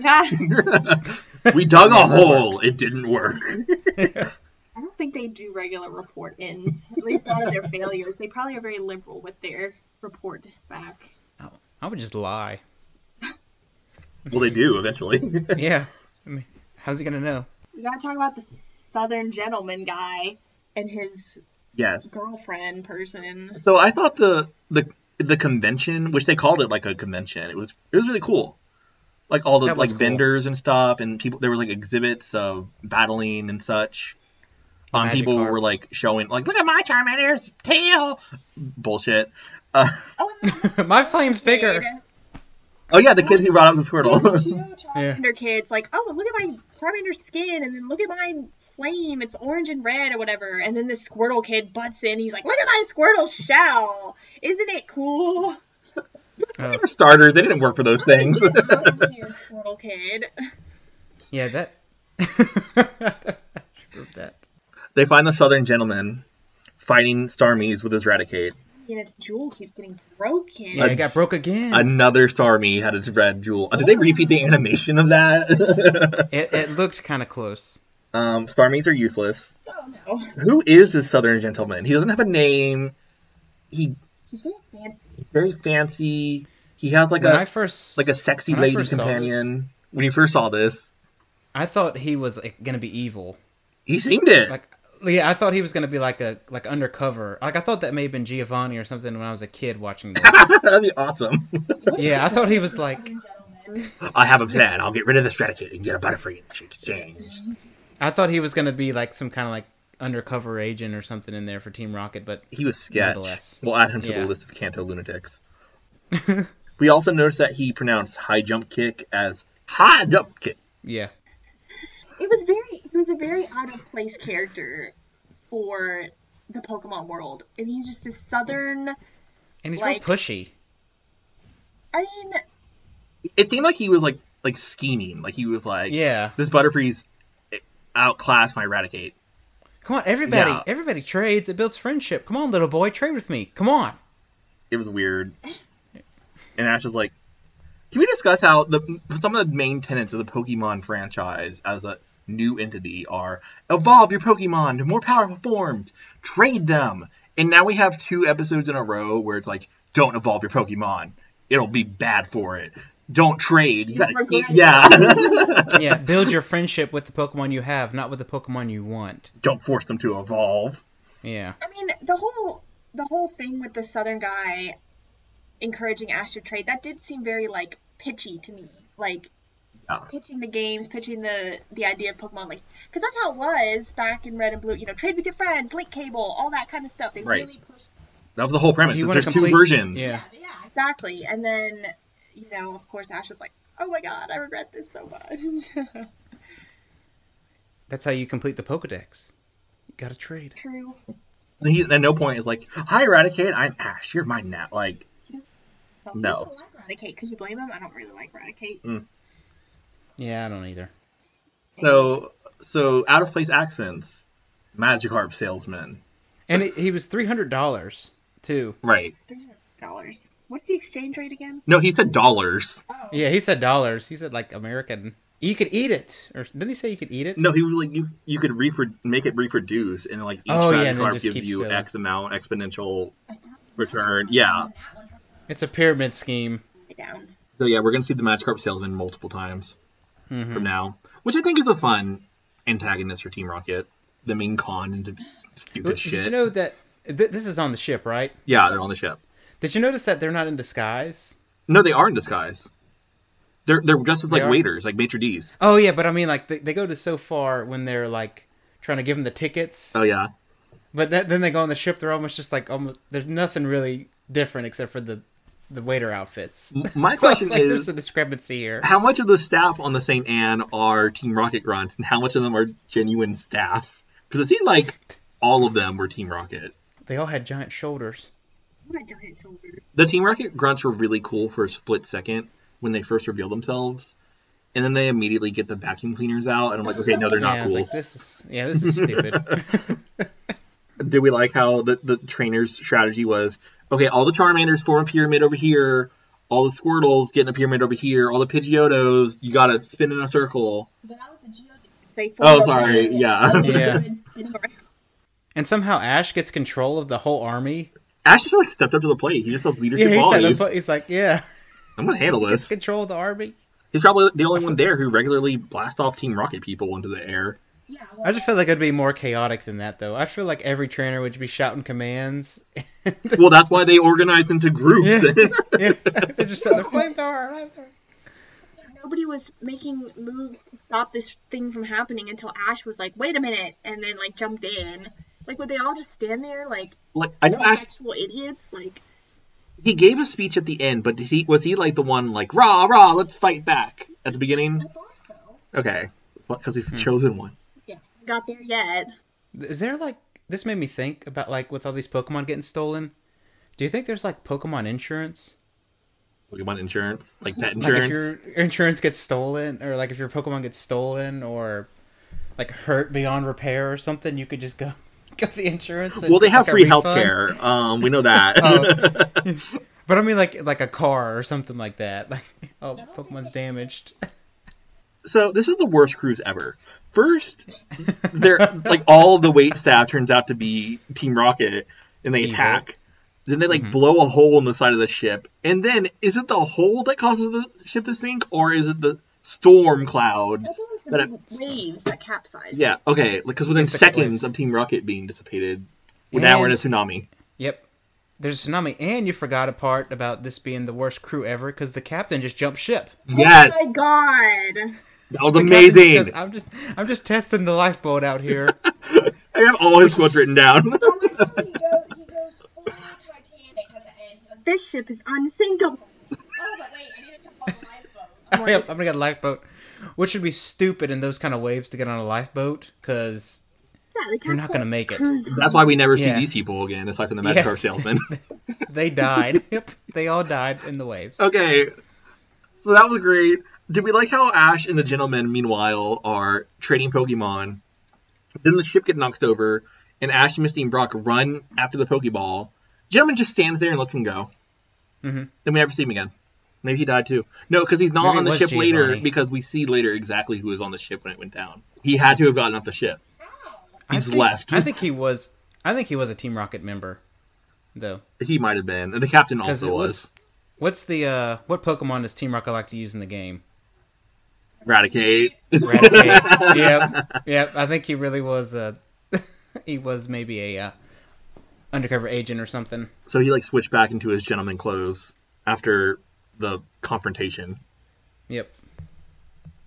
We dug a hole. It didn't work. I don't think they do regular report ins. At least not of their failures. They probably are very liberal with their report back. I would just lie. Well, they do eventually. Yeah, I mean, how's he gonna know? We gotta talk about the Southern gentleman guy and his Yes. girlfriend person. So I thought the convention, which they called it like a convention, it was really cool. Like all the That was like cool. vendors and stuff, and people. There was like exhibits of battling and such. People Magikarp. were like showing, like, look at my Charmander's tail. Bullshit. Oh, My flame's bigger. Oh yeah, the kid who brought up the Squirtle. There's two Charmander kids like, oh, look at my Charmander skin, and then look at my flame, it's orange and red or whatever. And then this Squirtle kid butts in, he's like, look at my Squirtle shell. Isn't it cool? For starters, they didn't work for those things. Come here, Squirtle kid. Yeah, that. that. They find the Southern gentleman fighting Starmies with his Raticate. And its jewel keeps getting broken. Yeah, it got broke again. Another Starmie had its red jewel. Did they repeat the animation of that? It looked kind of close. Starmies are useless. Oh no. Who is this Southern gentleman? He doesn't have a name. He's He's very fancy. very fancy. He has like When a I first like a sexy when I lady first saw companion. When you first saw this, I thought he was like, gonna be evil. he seemed it. Like, yeah, I thought he was gonna be like undercover. Like I thought that may have been Giovanni or something when I was a kid watching this. That'd be awesome. Yeah, I thought he was like. Gentlemen. I have a plan. I'll get rid of this Raticate and get a Butterfree in exchange. I thought he was gonna be like some kind of like undercover agent or something in there for Team Rocket, but He was sketch. Nonetheless. We'll add him to Yeah. the list of Kanto lunatics. We also noticed that he pronounced high jump kick as high jump kick. yeah. He was a very out of place character for the Pokemon world. And he's just this southern, And he's Like- real pushy. I mean, It seemed like he was like scheming. Like he was like, Yeah. this Butterfree's outclassed my Raticate. Come on, everybody. Yeah. Everybody trades. It builds friendship. Come on, little boy, trade with me. Come on. It was weird. And Ash was like, can we discuss how some of the main tenets of the Pokemon franchise as a new entity are evolve your Pokemon to more powerful forms, trade them. And now we have 2 episodes in a row where it's like, don't evolve your Pokemon. It'll be bad for it. Don't trade. You gotta keep, regret it. yeah. Yeah, build your friendship with the Pokemon you have, not with the Pokemon you want. Don't force them to evolve. Yeah. I mean, the whole thing with the southern guy encouraging Ash to trade, that did seem very, like, pitchy to me. Like, pitching the games, pitching the idea of Pokemon, like, because that's how it was back in Red and Blue. You know, trade with your friends, link cable, all that kind of stuff. They Right. really pushed. That was the whole premise. Do you is wanna There's complete- two versions. Yeah. Yeah, exactly. And then, you know, of course, Ash is like, oh my god, I regret this so much. That's how you complete the Pokedex. You gotta trade. True. And he at no point is like, "Hi, Eradicate, I'm Ash. You're mine now." Like, No. I don't like Raticate. Could you blame him? I don't really like Raticate. Yeah, I don't either. so out of place accents, Magikarp salesman. And he was $300 too. Right. $300. What's the exchange rate again? No, he said dollars. Oh. Yeah, he said dollars. He said like American. You could eat it, or didn't he say you could eat it? No, he was like, you could make it reproduce, and like each Oh, yeah, and then Magikarp just gives keep you selling. X amount exponential return. Yeah. It's a pyramid scheme. Down. So yeah, we're gonna see the Magikarp salesman multiple times Mm-hmm. from now, which I think is a fun antagonist for Team Rocket. The main con and stupid Did shit. you know that this is on the ship, right? Yeah, they're on the ship. Did you notice that they're not in disguise? No, they are in disguise. They're dressed as They like are? waiters, like maitre d's. Oh yeah, but I mean, like they go to so far when they're like trying to give them the tickets, Oh yeah. but then they go on the ship. They're almost just like almost. There's nothing really different except for the waiter outfits. My So it's question like there's is, a discrepancy here. how much of the staff on the St. Anne are Team Rocket grunts, and how much of them are genuine staff? Because it seemed like all of them were Team Rocket. They all had giant shoulders. What a giant shoulders. The Team Rocket grunts were really cool for a split second when they first revealed themselves, and then they immediately get the vacuum cleaners out, and I'm like, okay, no, they're not Yeah, I was cool. like, this is stupid. Did we like how the trainer's strategy was, okay, all the Charmanders form a pyramid over here, all the Squirtles get in a pyramid over here, all the Pidgeotos, you gotta spin in a circle. That was the Geodude. They Oh, formed sorry, a- yeah. Yeah. spinning around. And somehow Ash gets control of the whole army. Ash just like stepped up to the plate. He just has leadership Yeah, qualities. he's like, yeah, I'm gonna handle gets this. control of the army. He's probably the only one there who regularly blasts off Team Rocket people into the air. Yeah, I just feel like it'd be more chaotic than that, though. I feel like every trainer would be shouting commands. Well, that's why they organized into groups. Yeah, they just said the flamethrower. nobody was making moves to stop this thing from happening until Ash was like, wait a minute, and then like jumped in. Like, would they all just stand there like Like, I know Ash, actual idiots? Like, he gave a speech at the end, but was he like the one like, rah, rah, let's fight back at the beginning? I thought so. Okay. Because he's the chosen one. Yeah, got there yet. Is there like this made me think about like with all these Pokemon getting stolen? Do you think there's like Pokemon insurance? Pokemon insurance? Like pet Like insurance? if your insurance gets stolen, or like if your Pokemon gets stolen, or like hurt beyond repair or something, you could just go to the insurance. And Well, they get, have like, a free refund? healthcare. We know that. Oh. But I mean, like a car or something like that. Like, oh, Pokemon's damaged. So this is the worst cruise ever. First, they're like all the wait staff turns out to be Team Rocket, and they Evil. attack. Then they like blow a hole in the side of the ship, and then is it the hole that causes the ship to sink, or is it the storm clouds? That's always the That big waves that capsize. Yeah, okay, because within It's like seconds waves. of Team Rocket being dissipated, now we're in a tsunami. Yep. There's a tsunami, and you forgot a part about this being the worst crew ever because the captain just jumped ship. Yes, Oh my god. that was The captain amazing. just goes, I'm just testing the lifeboat out here. I have all his quotes written down. Oh my god, he goes full Titanic at the end. He's like, this ship is unsinkable. Oh, but wait, I need to jump on the lifeboat. Yep, I'm gonna get a lifeboat, which would be stupid in those kind of waves to get on a lifeboat because Yeah, you're not gonna make it. That's why we never see Yeah. these people again, aside from the Yeah. Magikarp salesman. They died. Yep, they all died in the waves. Okay, so that was great. Did we like how Ash and the gentleman, meanwhile, are trading Pokemon? Then the ship gets knocked over, and Ash, Misty, and Brock run after the Pokeball. Gentleman just stands there and lets him go. Mhm. Then we never see him again. Maybe he died too. No, because he's not Maybe on it the was ship later, Giovanni. because we see later exactly who was on the ship when it went down. He had to have gotten off the ship. He's left. I think he was a Team Rocket member, though. He might have been. And the captain Because also was. What's the what Pokemon does Team Rocket like to use in the game? Eradicate. Raticate. Yep. I think he really was he was maybe a undercover agent or something. So he like switched back into his gentleman clothes after the confrontation. Yep.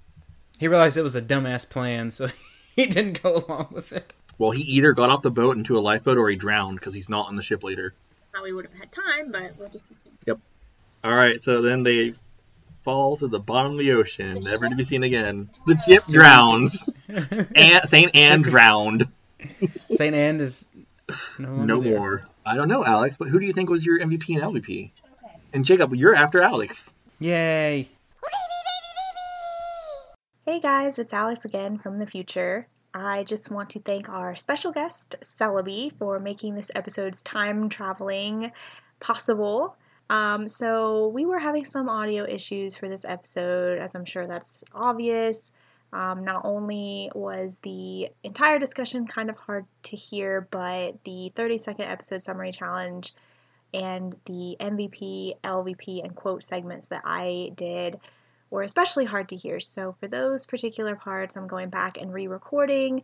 He realized it was a dumbass plan, so he didn't go along with it. Well, he either got off the boat into a lifeboat or he drowned because he's not on the ship later. Now we would have had time, but we'll just assume. Yep. All right, so then they fall to the bottom of the ocean, never to be seen again. The ship drowns. Saint Anne drowned. Saint Anne is no there. more. I don't know, Alex, but who do you think was your MVP and LVP? Okay. And Jacob, you're after Alex. Yay. Hey guys, it's Alex again from the future. I just want to thank our special guest, Celebi, for making this episode's time traveling possible. So we were having some audio issues for this episode, as I'm sure that's obvious. Not only was the entire discussion kind of hard to hear, but the 30-second episode summary challenge and the MVP, LVP, and quote segments that I did were especially hard to hear. So for those particular parts, I'm going back and re-recording.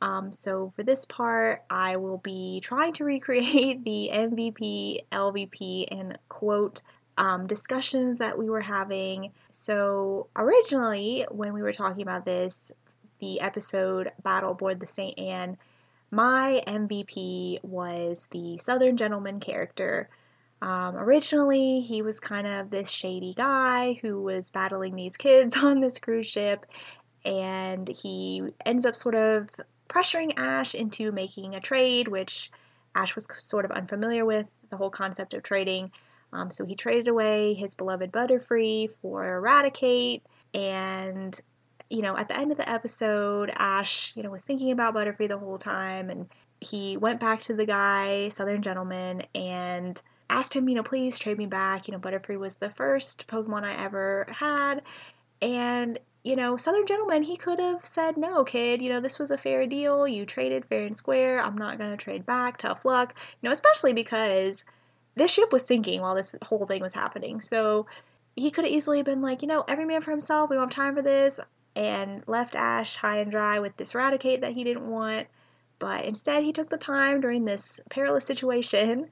So for this part, I will be trying to recreate the MVP, LVP, and quote discussions that we were having. So originally, when we were talking about this, the episode Battle Aboard the St. Anne, my MVP was the Southern Gentleman character. Originally, he was kind of this shady guy who was battling these kids on this cruise ship, and he ends up sort of pressuring Ash into making a trade, which Ash was sort of unfamiliar with, the whole concept of trading. So he traded away his beloved Butterfree for Eradicate, and, at the end of the episode, Ash, was thinking about Butterfree the whole time, and he went back to the guy, Southern Gentleman, and asked him, please trade me back. Butterfree was the first Pokemon I ever had. And, Southern Gentleman, he could have said, no, kid, this was a fair deal. You traded fair and square. I'm not going to trade back. Tough luck. Especially because this ship was sinking while this whole thing was happening. So he could have easily been like, every man for himself. We don't have time for this. And left Ash high and dry with this Eradicate that he didn't want. But instead, he took the time during this perilous situation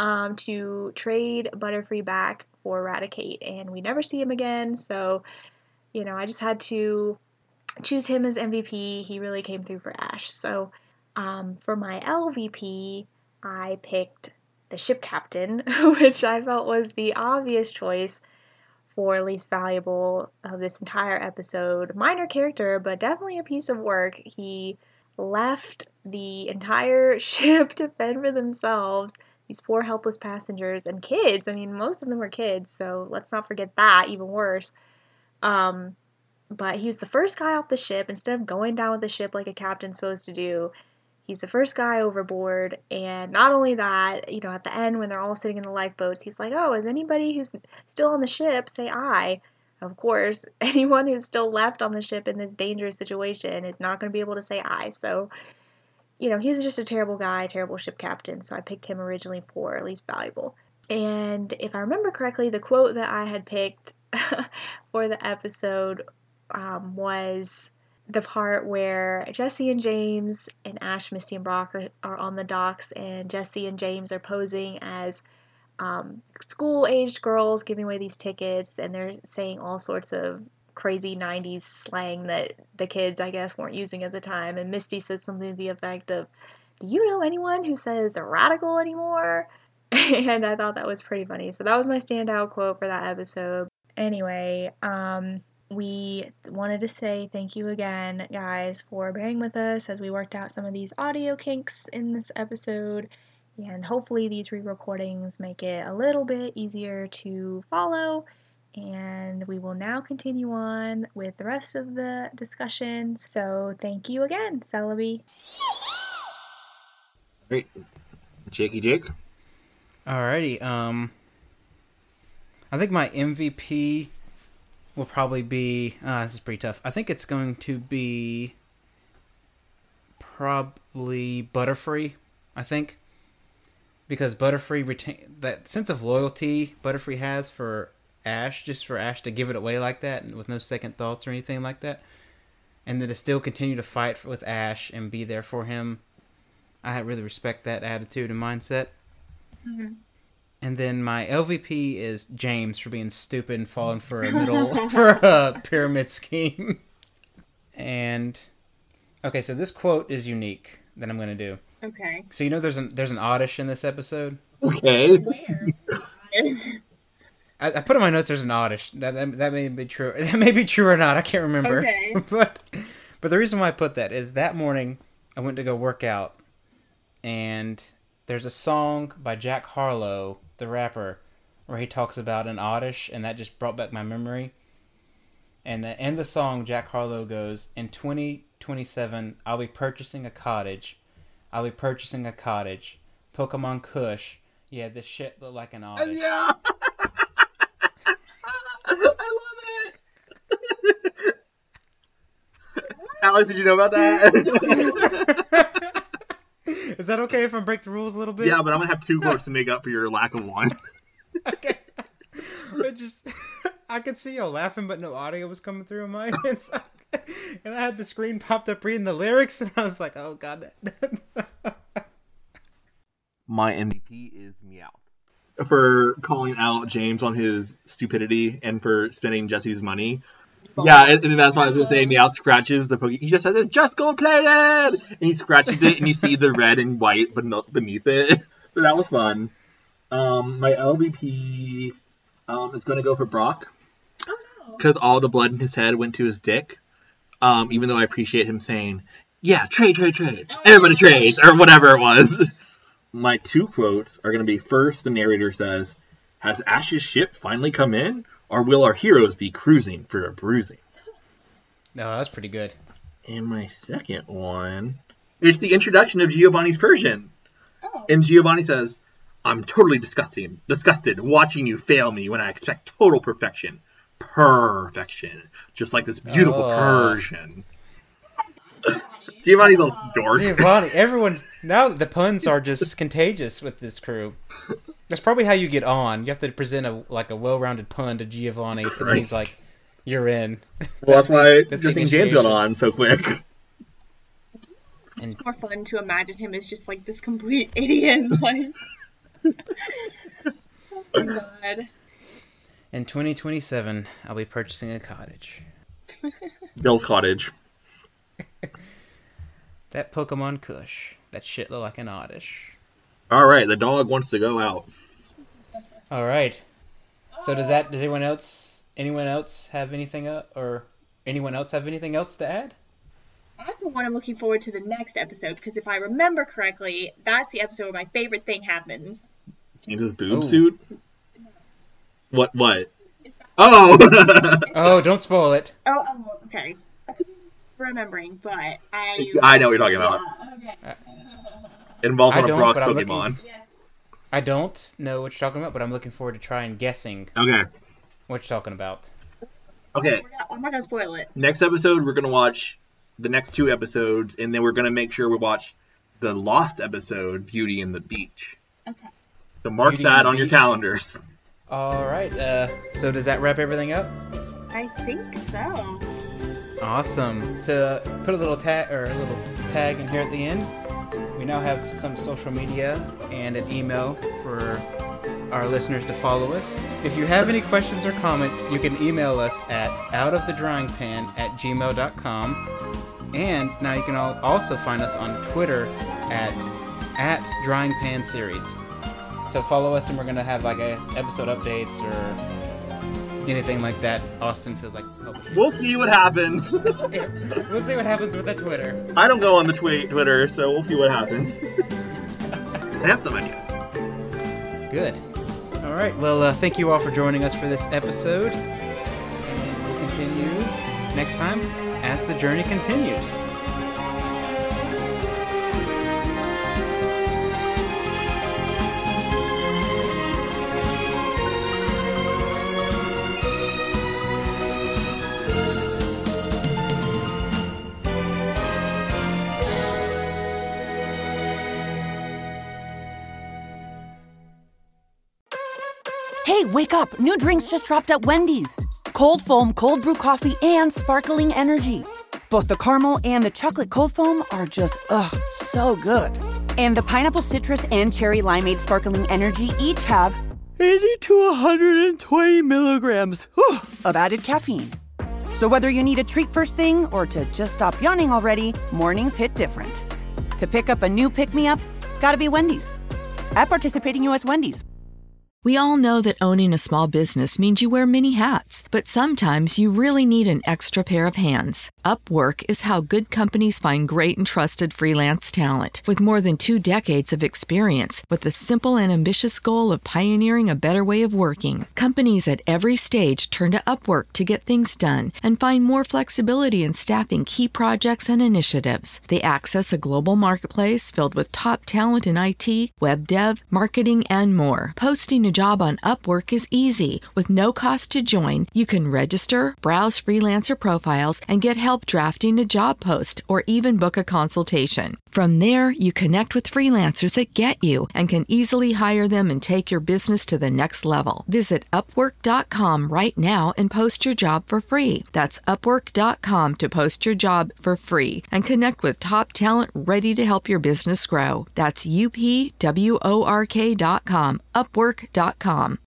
to trade Butterfree back for Eradicate, and we never see him again, so, I just had to choose him as MVP. He really came through for Ash. So, for my LVP, I picked the ship captain, which I felt was the obvious choice for least valuable of this entire episode. Minor character, but definitely a piece of work. He left the entire ship to fend for themselves. These poor helpless passengers and kids. Most of them were kids, so let's not forget that, even worse. But he was the first guy off the ship. Instead of going down with the ship like a captain's supposed to do, he's the first guy overboard. And not only that, at the end when they're all sitting in the lifeboats, he's like, oh, is anybody who's still on the ship, say aye. Of course, anyone who's still left on the ship in this dangerous situation is not going to be able to say aye. So, he's just a terrible guy, terrible ship captain, so I picked him originally for least valuable. And if I remember correctly, the quote that I had picked for the episode was the part where Jessie and James and Ash, Misty, and Brock are on the docks, and Jessie and James are posing as school-aged girls giving away these tickets, and they're saying all sorts of crazy 90s slang that the kids, I guess, weren't using at the time. And Misty says something to the effect of, do you know anyone who says radical anymore? And I thought that was pretty funny. So that was my standout quote for that episode. Anyway, we wanted to say thank you again, guys, for bearing with us as we worked out some of these audio kinks in this episode. And hopefully these re-recordings make it a little bit easier to follow. And we will now continue on with the rest of the discussion. So thank you again, Celebi. Great. Jake. Alrighty, I think my MVP will probably be, this is pretty tough. I think it's going to be probably Butterfree, I think. Because Butterfree that sense of loyalty Butterfree has for Ash, just for Ash to give it away like that with no second thoughts or anything like that, and then to still continue to fight with Ash and be there for him. I really respect that attitude and mindset. Mm-hmm. And then my LVP is James for being stupid and falling for a pyramid scheme. And okay, so this quote is unique that I'm going to do. Okay. So there's an oddish in this episode. Okay. Where? I put in my notes there's an oddish. That may be true. That may be true or not. I can't remember. Okay. But the reason why I put that is that morning I went to go work out, and there's a song by Jack Harlow, the rapper, where he talks about an oddish, and that just brought back my memory. And in the song, Jack Harlow goes, "In 2027, I'll be purchasing a cottage. I'll be purchasing a cottage. Pokemon Kush. Yeah, this shit look like an oddish." Yeah. I love it. Alex, did you know about that? Is that okay if I break the rules a little bit? Yeah, but I'm gonna have two quotes to make up for your lack of one. Okay. It just, I could see y'all laughing, but no audio was coming through on my end. So, and I had the screen popped up reading the lyrics, and I was like, "Oh God!" My MVP is Meowth for calling out James on his stupidity and for spending Jesse's money. Yeah, and that's why I was gonna say Meowth scratches the Pokemon. He just says, "It's just gold plated," and he scratches it, and you see the red and white beneath it. So that was fun. My LVP is gonna go for Brock. Oh no. Because all the blood in his head went to his dick. Even though I appreciate him saying, "Yeah, trade. Everybody trades," or whatever it was. My two quotes are going to be, first, the narrator says, "Has Ash's ship finally come in? Or will our heroes be cruising for a bruising?" No, that's pretty good. And my second one, it's the introduction of Giovanni's Persian. Oh. And Giovanni says, "I'm totally disgusted watching you fail me when I expect total perfection. Perfection. Just like this beautiful Persian." Giovanni's a dork. Giovanni, everyone, now the puns are just contagious with this crew. That's probably how you get on. You have to present a well-rounded pun to Giovanni, and then he's like, "You're in." Well, that's why that's Justine the James got initiation. on so quick. And It's more fun to imagine him as just like this complete idiot. Like, oh my God. in 2027, I'll be purchasing a cottage. Bill's Cottage. That Pokemon Kush. That shit look like an oddish. All right, the dog wants to go out. All right. So does anyone else have anything or anyone else have anything else to add? I, for one, am looking forward to the next episode because if I remember correctly, that's the episode where my favorite thing happens. James's boob Oh. suit? What? Oh! Oh, don't spoil it. Oh, okay. I could be remembering, but I know what you're talking about. Yeah, okay. It involves I one of don't, Brock's but I'm Pokemon. Yes. I don't know what you're talking about, but I'm looking forward to trying guessing Okay. what you're talking about. Okay. I'm not gonna spoil it. Next episode, we're going to watch the next two episodes, and then we're going to make sure we watch the lost episode, Beauty and the Beach. Okay. So mark Beauty that and the on your Beach. calendars. All right. So does that wrap everything up? I think so. Awesome. To put a little tag in here at the end, we now have some social media and an email for our listeners to follow us. If you have any questions or comments, you can email us at outofthedryingpan@gmail.com. And now you can also find us on Twitter at dryingpanseries. So follow us, and we're gonna have, I guess, episode updates or anything like that. Austin feels like helping. We'll see what happens. We'll see what happens with the Twitter. I don't go on the Twitter, so we'll see what happens. I have some ideas. Good. All right. Well, thank you all for joining us for this episode, and we'll continue next time as the journey continues. Hey, wake up! New drinks just dropped at Wendy's. Cold foam, cold brew coffee, and sparkling energy. Both the caramel and the chocolate cold foam are just, so good. And the pineapple citrus and cherry limeade sparkling energy each have 80 to 120 milligrams of added caffeine. So So whether you need a treat first thing or to just stop yawning already, mornings hit different. To pick up a new pick-me-up, gotta be Wendy's. At participating U.S. Wendy's. We all know that owning a small business means you wear many hats, but sometimes you really need an extra pair of hands. Upwork is how good companies find great and trusted freelance talent. With more than 2 decades of experience, with the simple and ambitious goal of pioneering a better way of working, companies at every stage turn to Upwork to get things done and find more flexibility in staffing key projects and initiatives. They access a global marketplace filled with top talent in IT, web dev, marketing, and more. Posting a job on Upwork is easy. With no cost to join, you can register, browse freelancer profiles, and get help drafting a job post or even book a consultation. From there, you connect with freelancers that get you and can easily hire them and take your business to the next level. Visit Upwork.com right now and post your job for free. That's Upwork.com to post your job for free and connect with top talent ready to help your business grow. That's UPWORK.com, Upwork.com.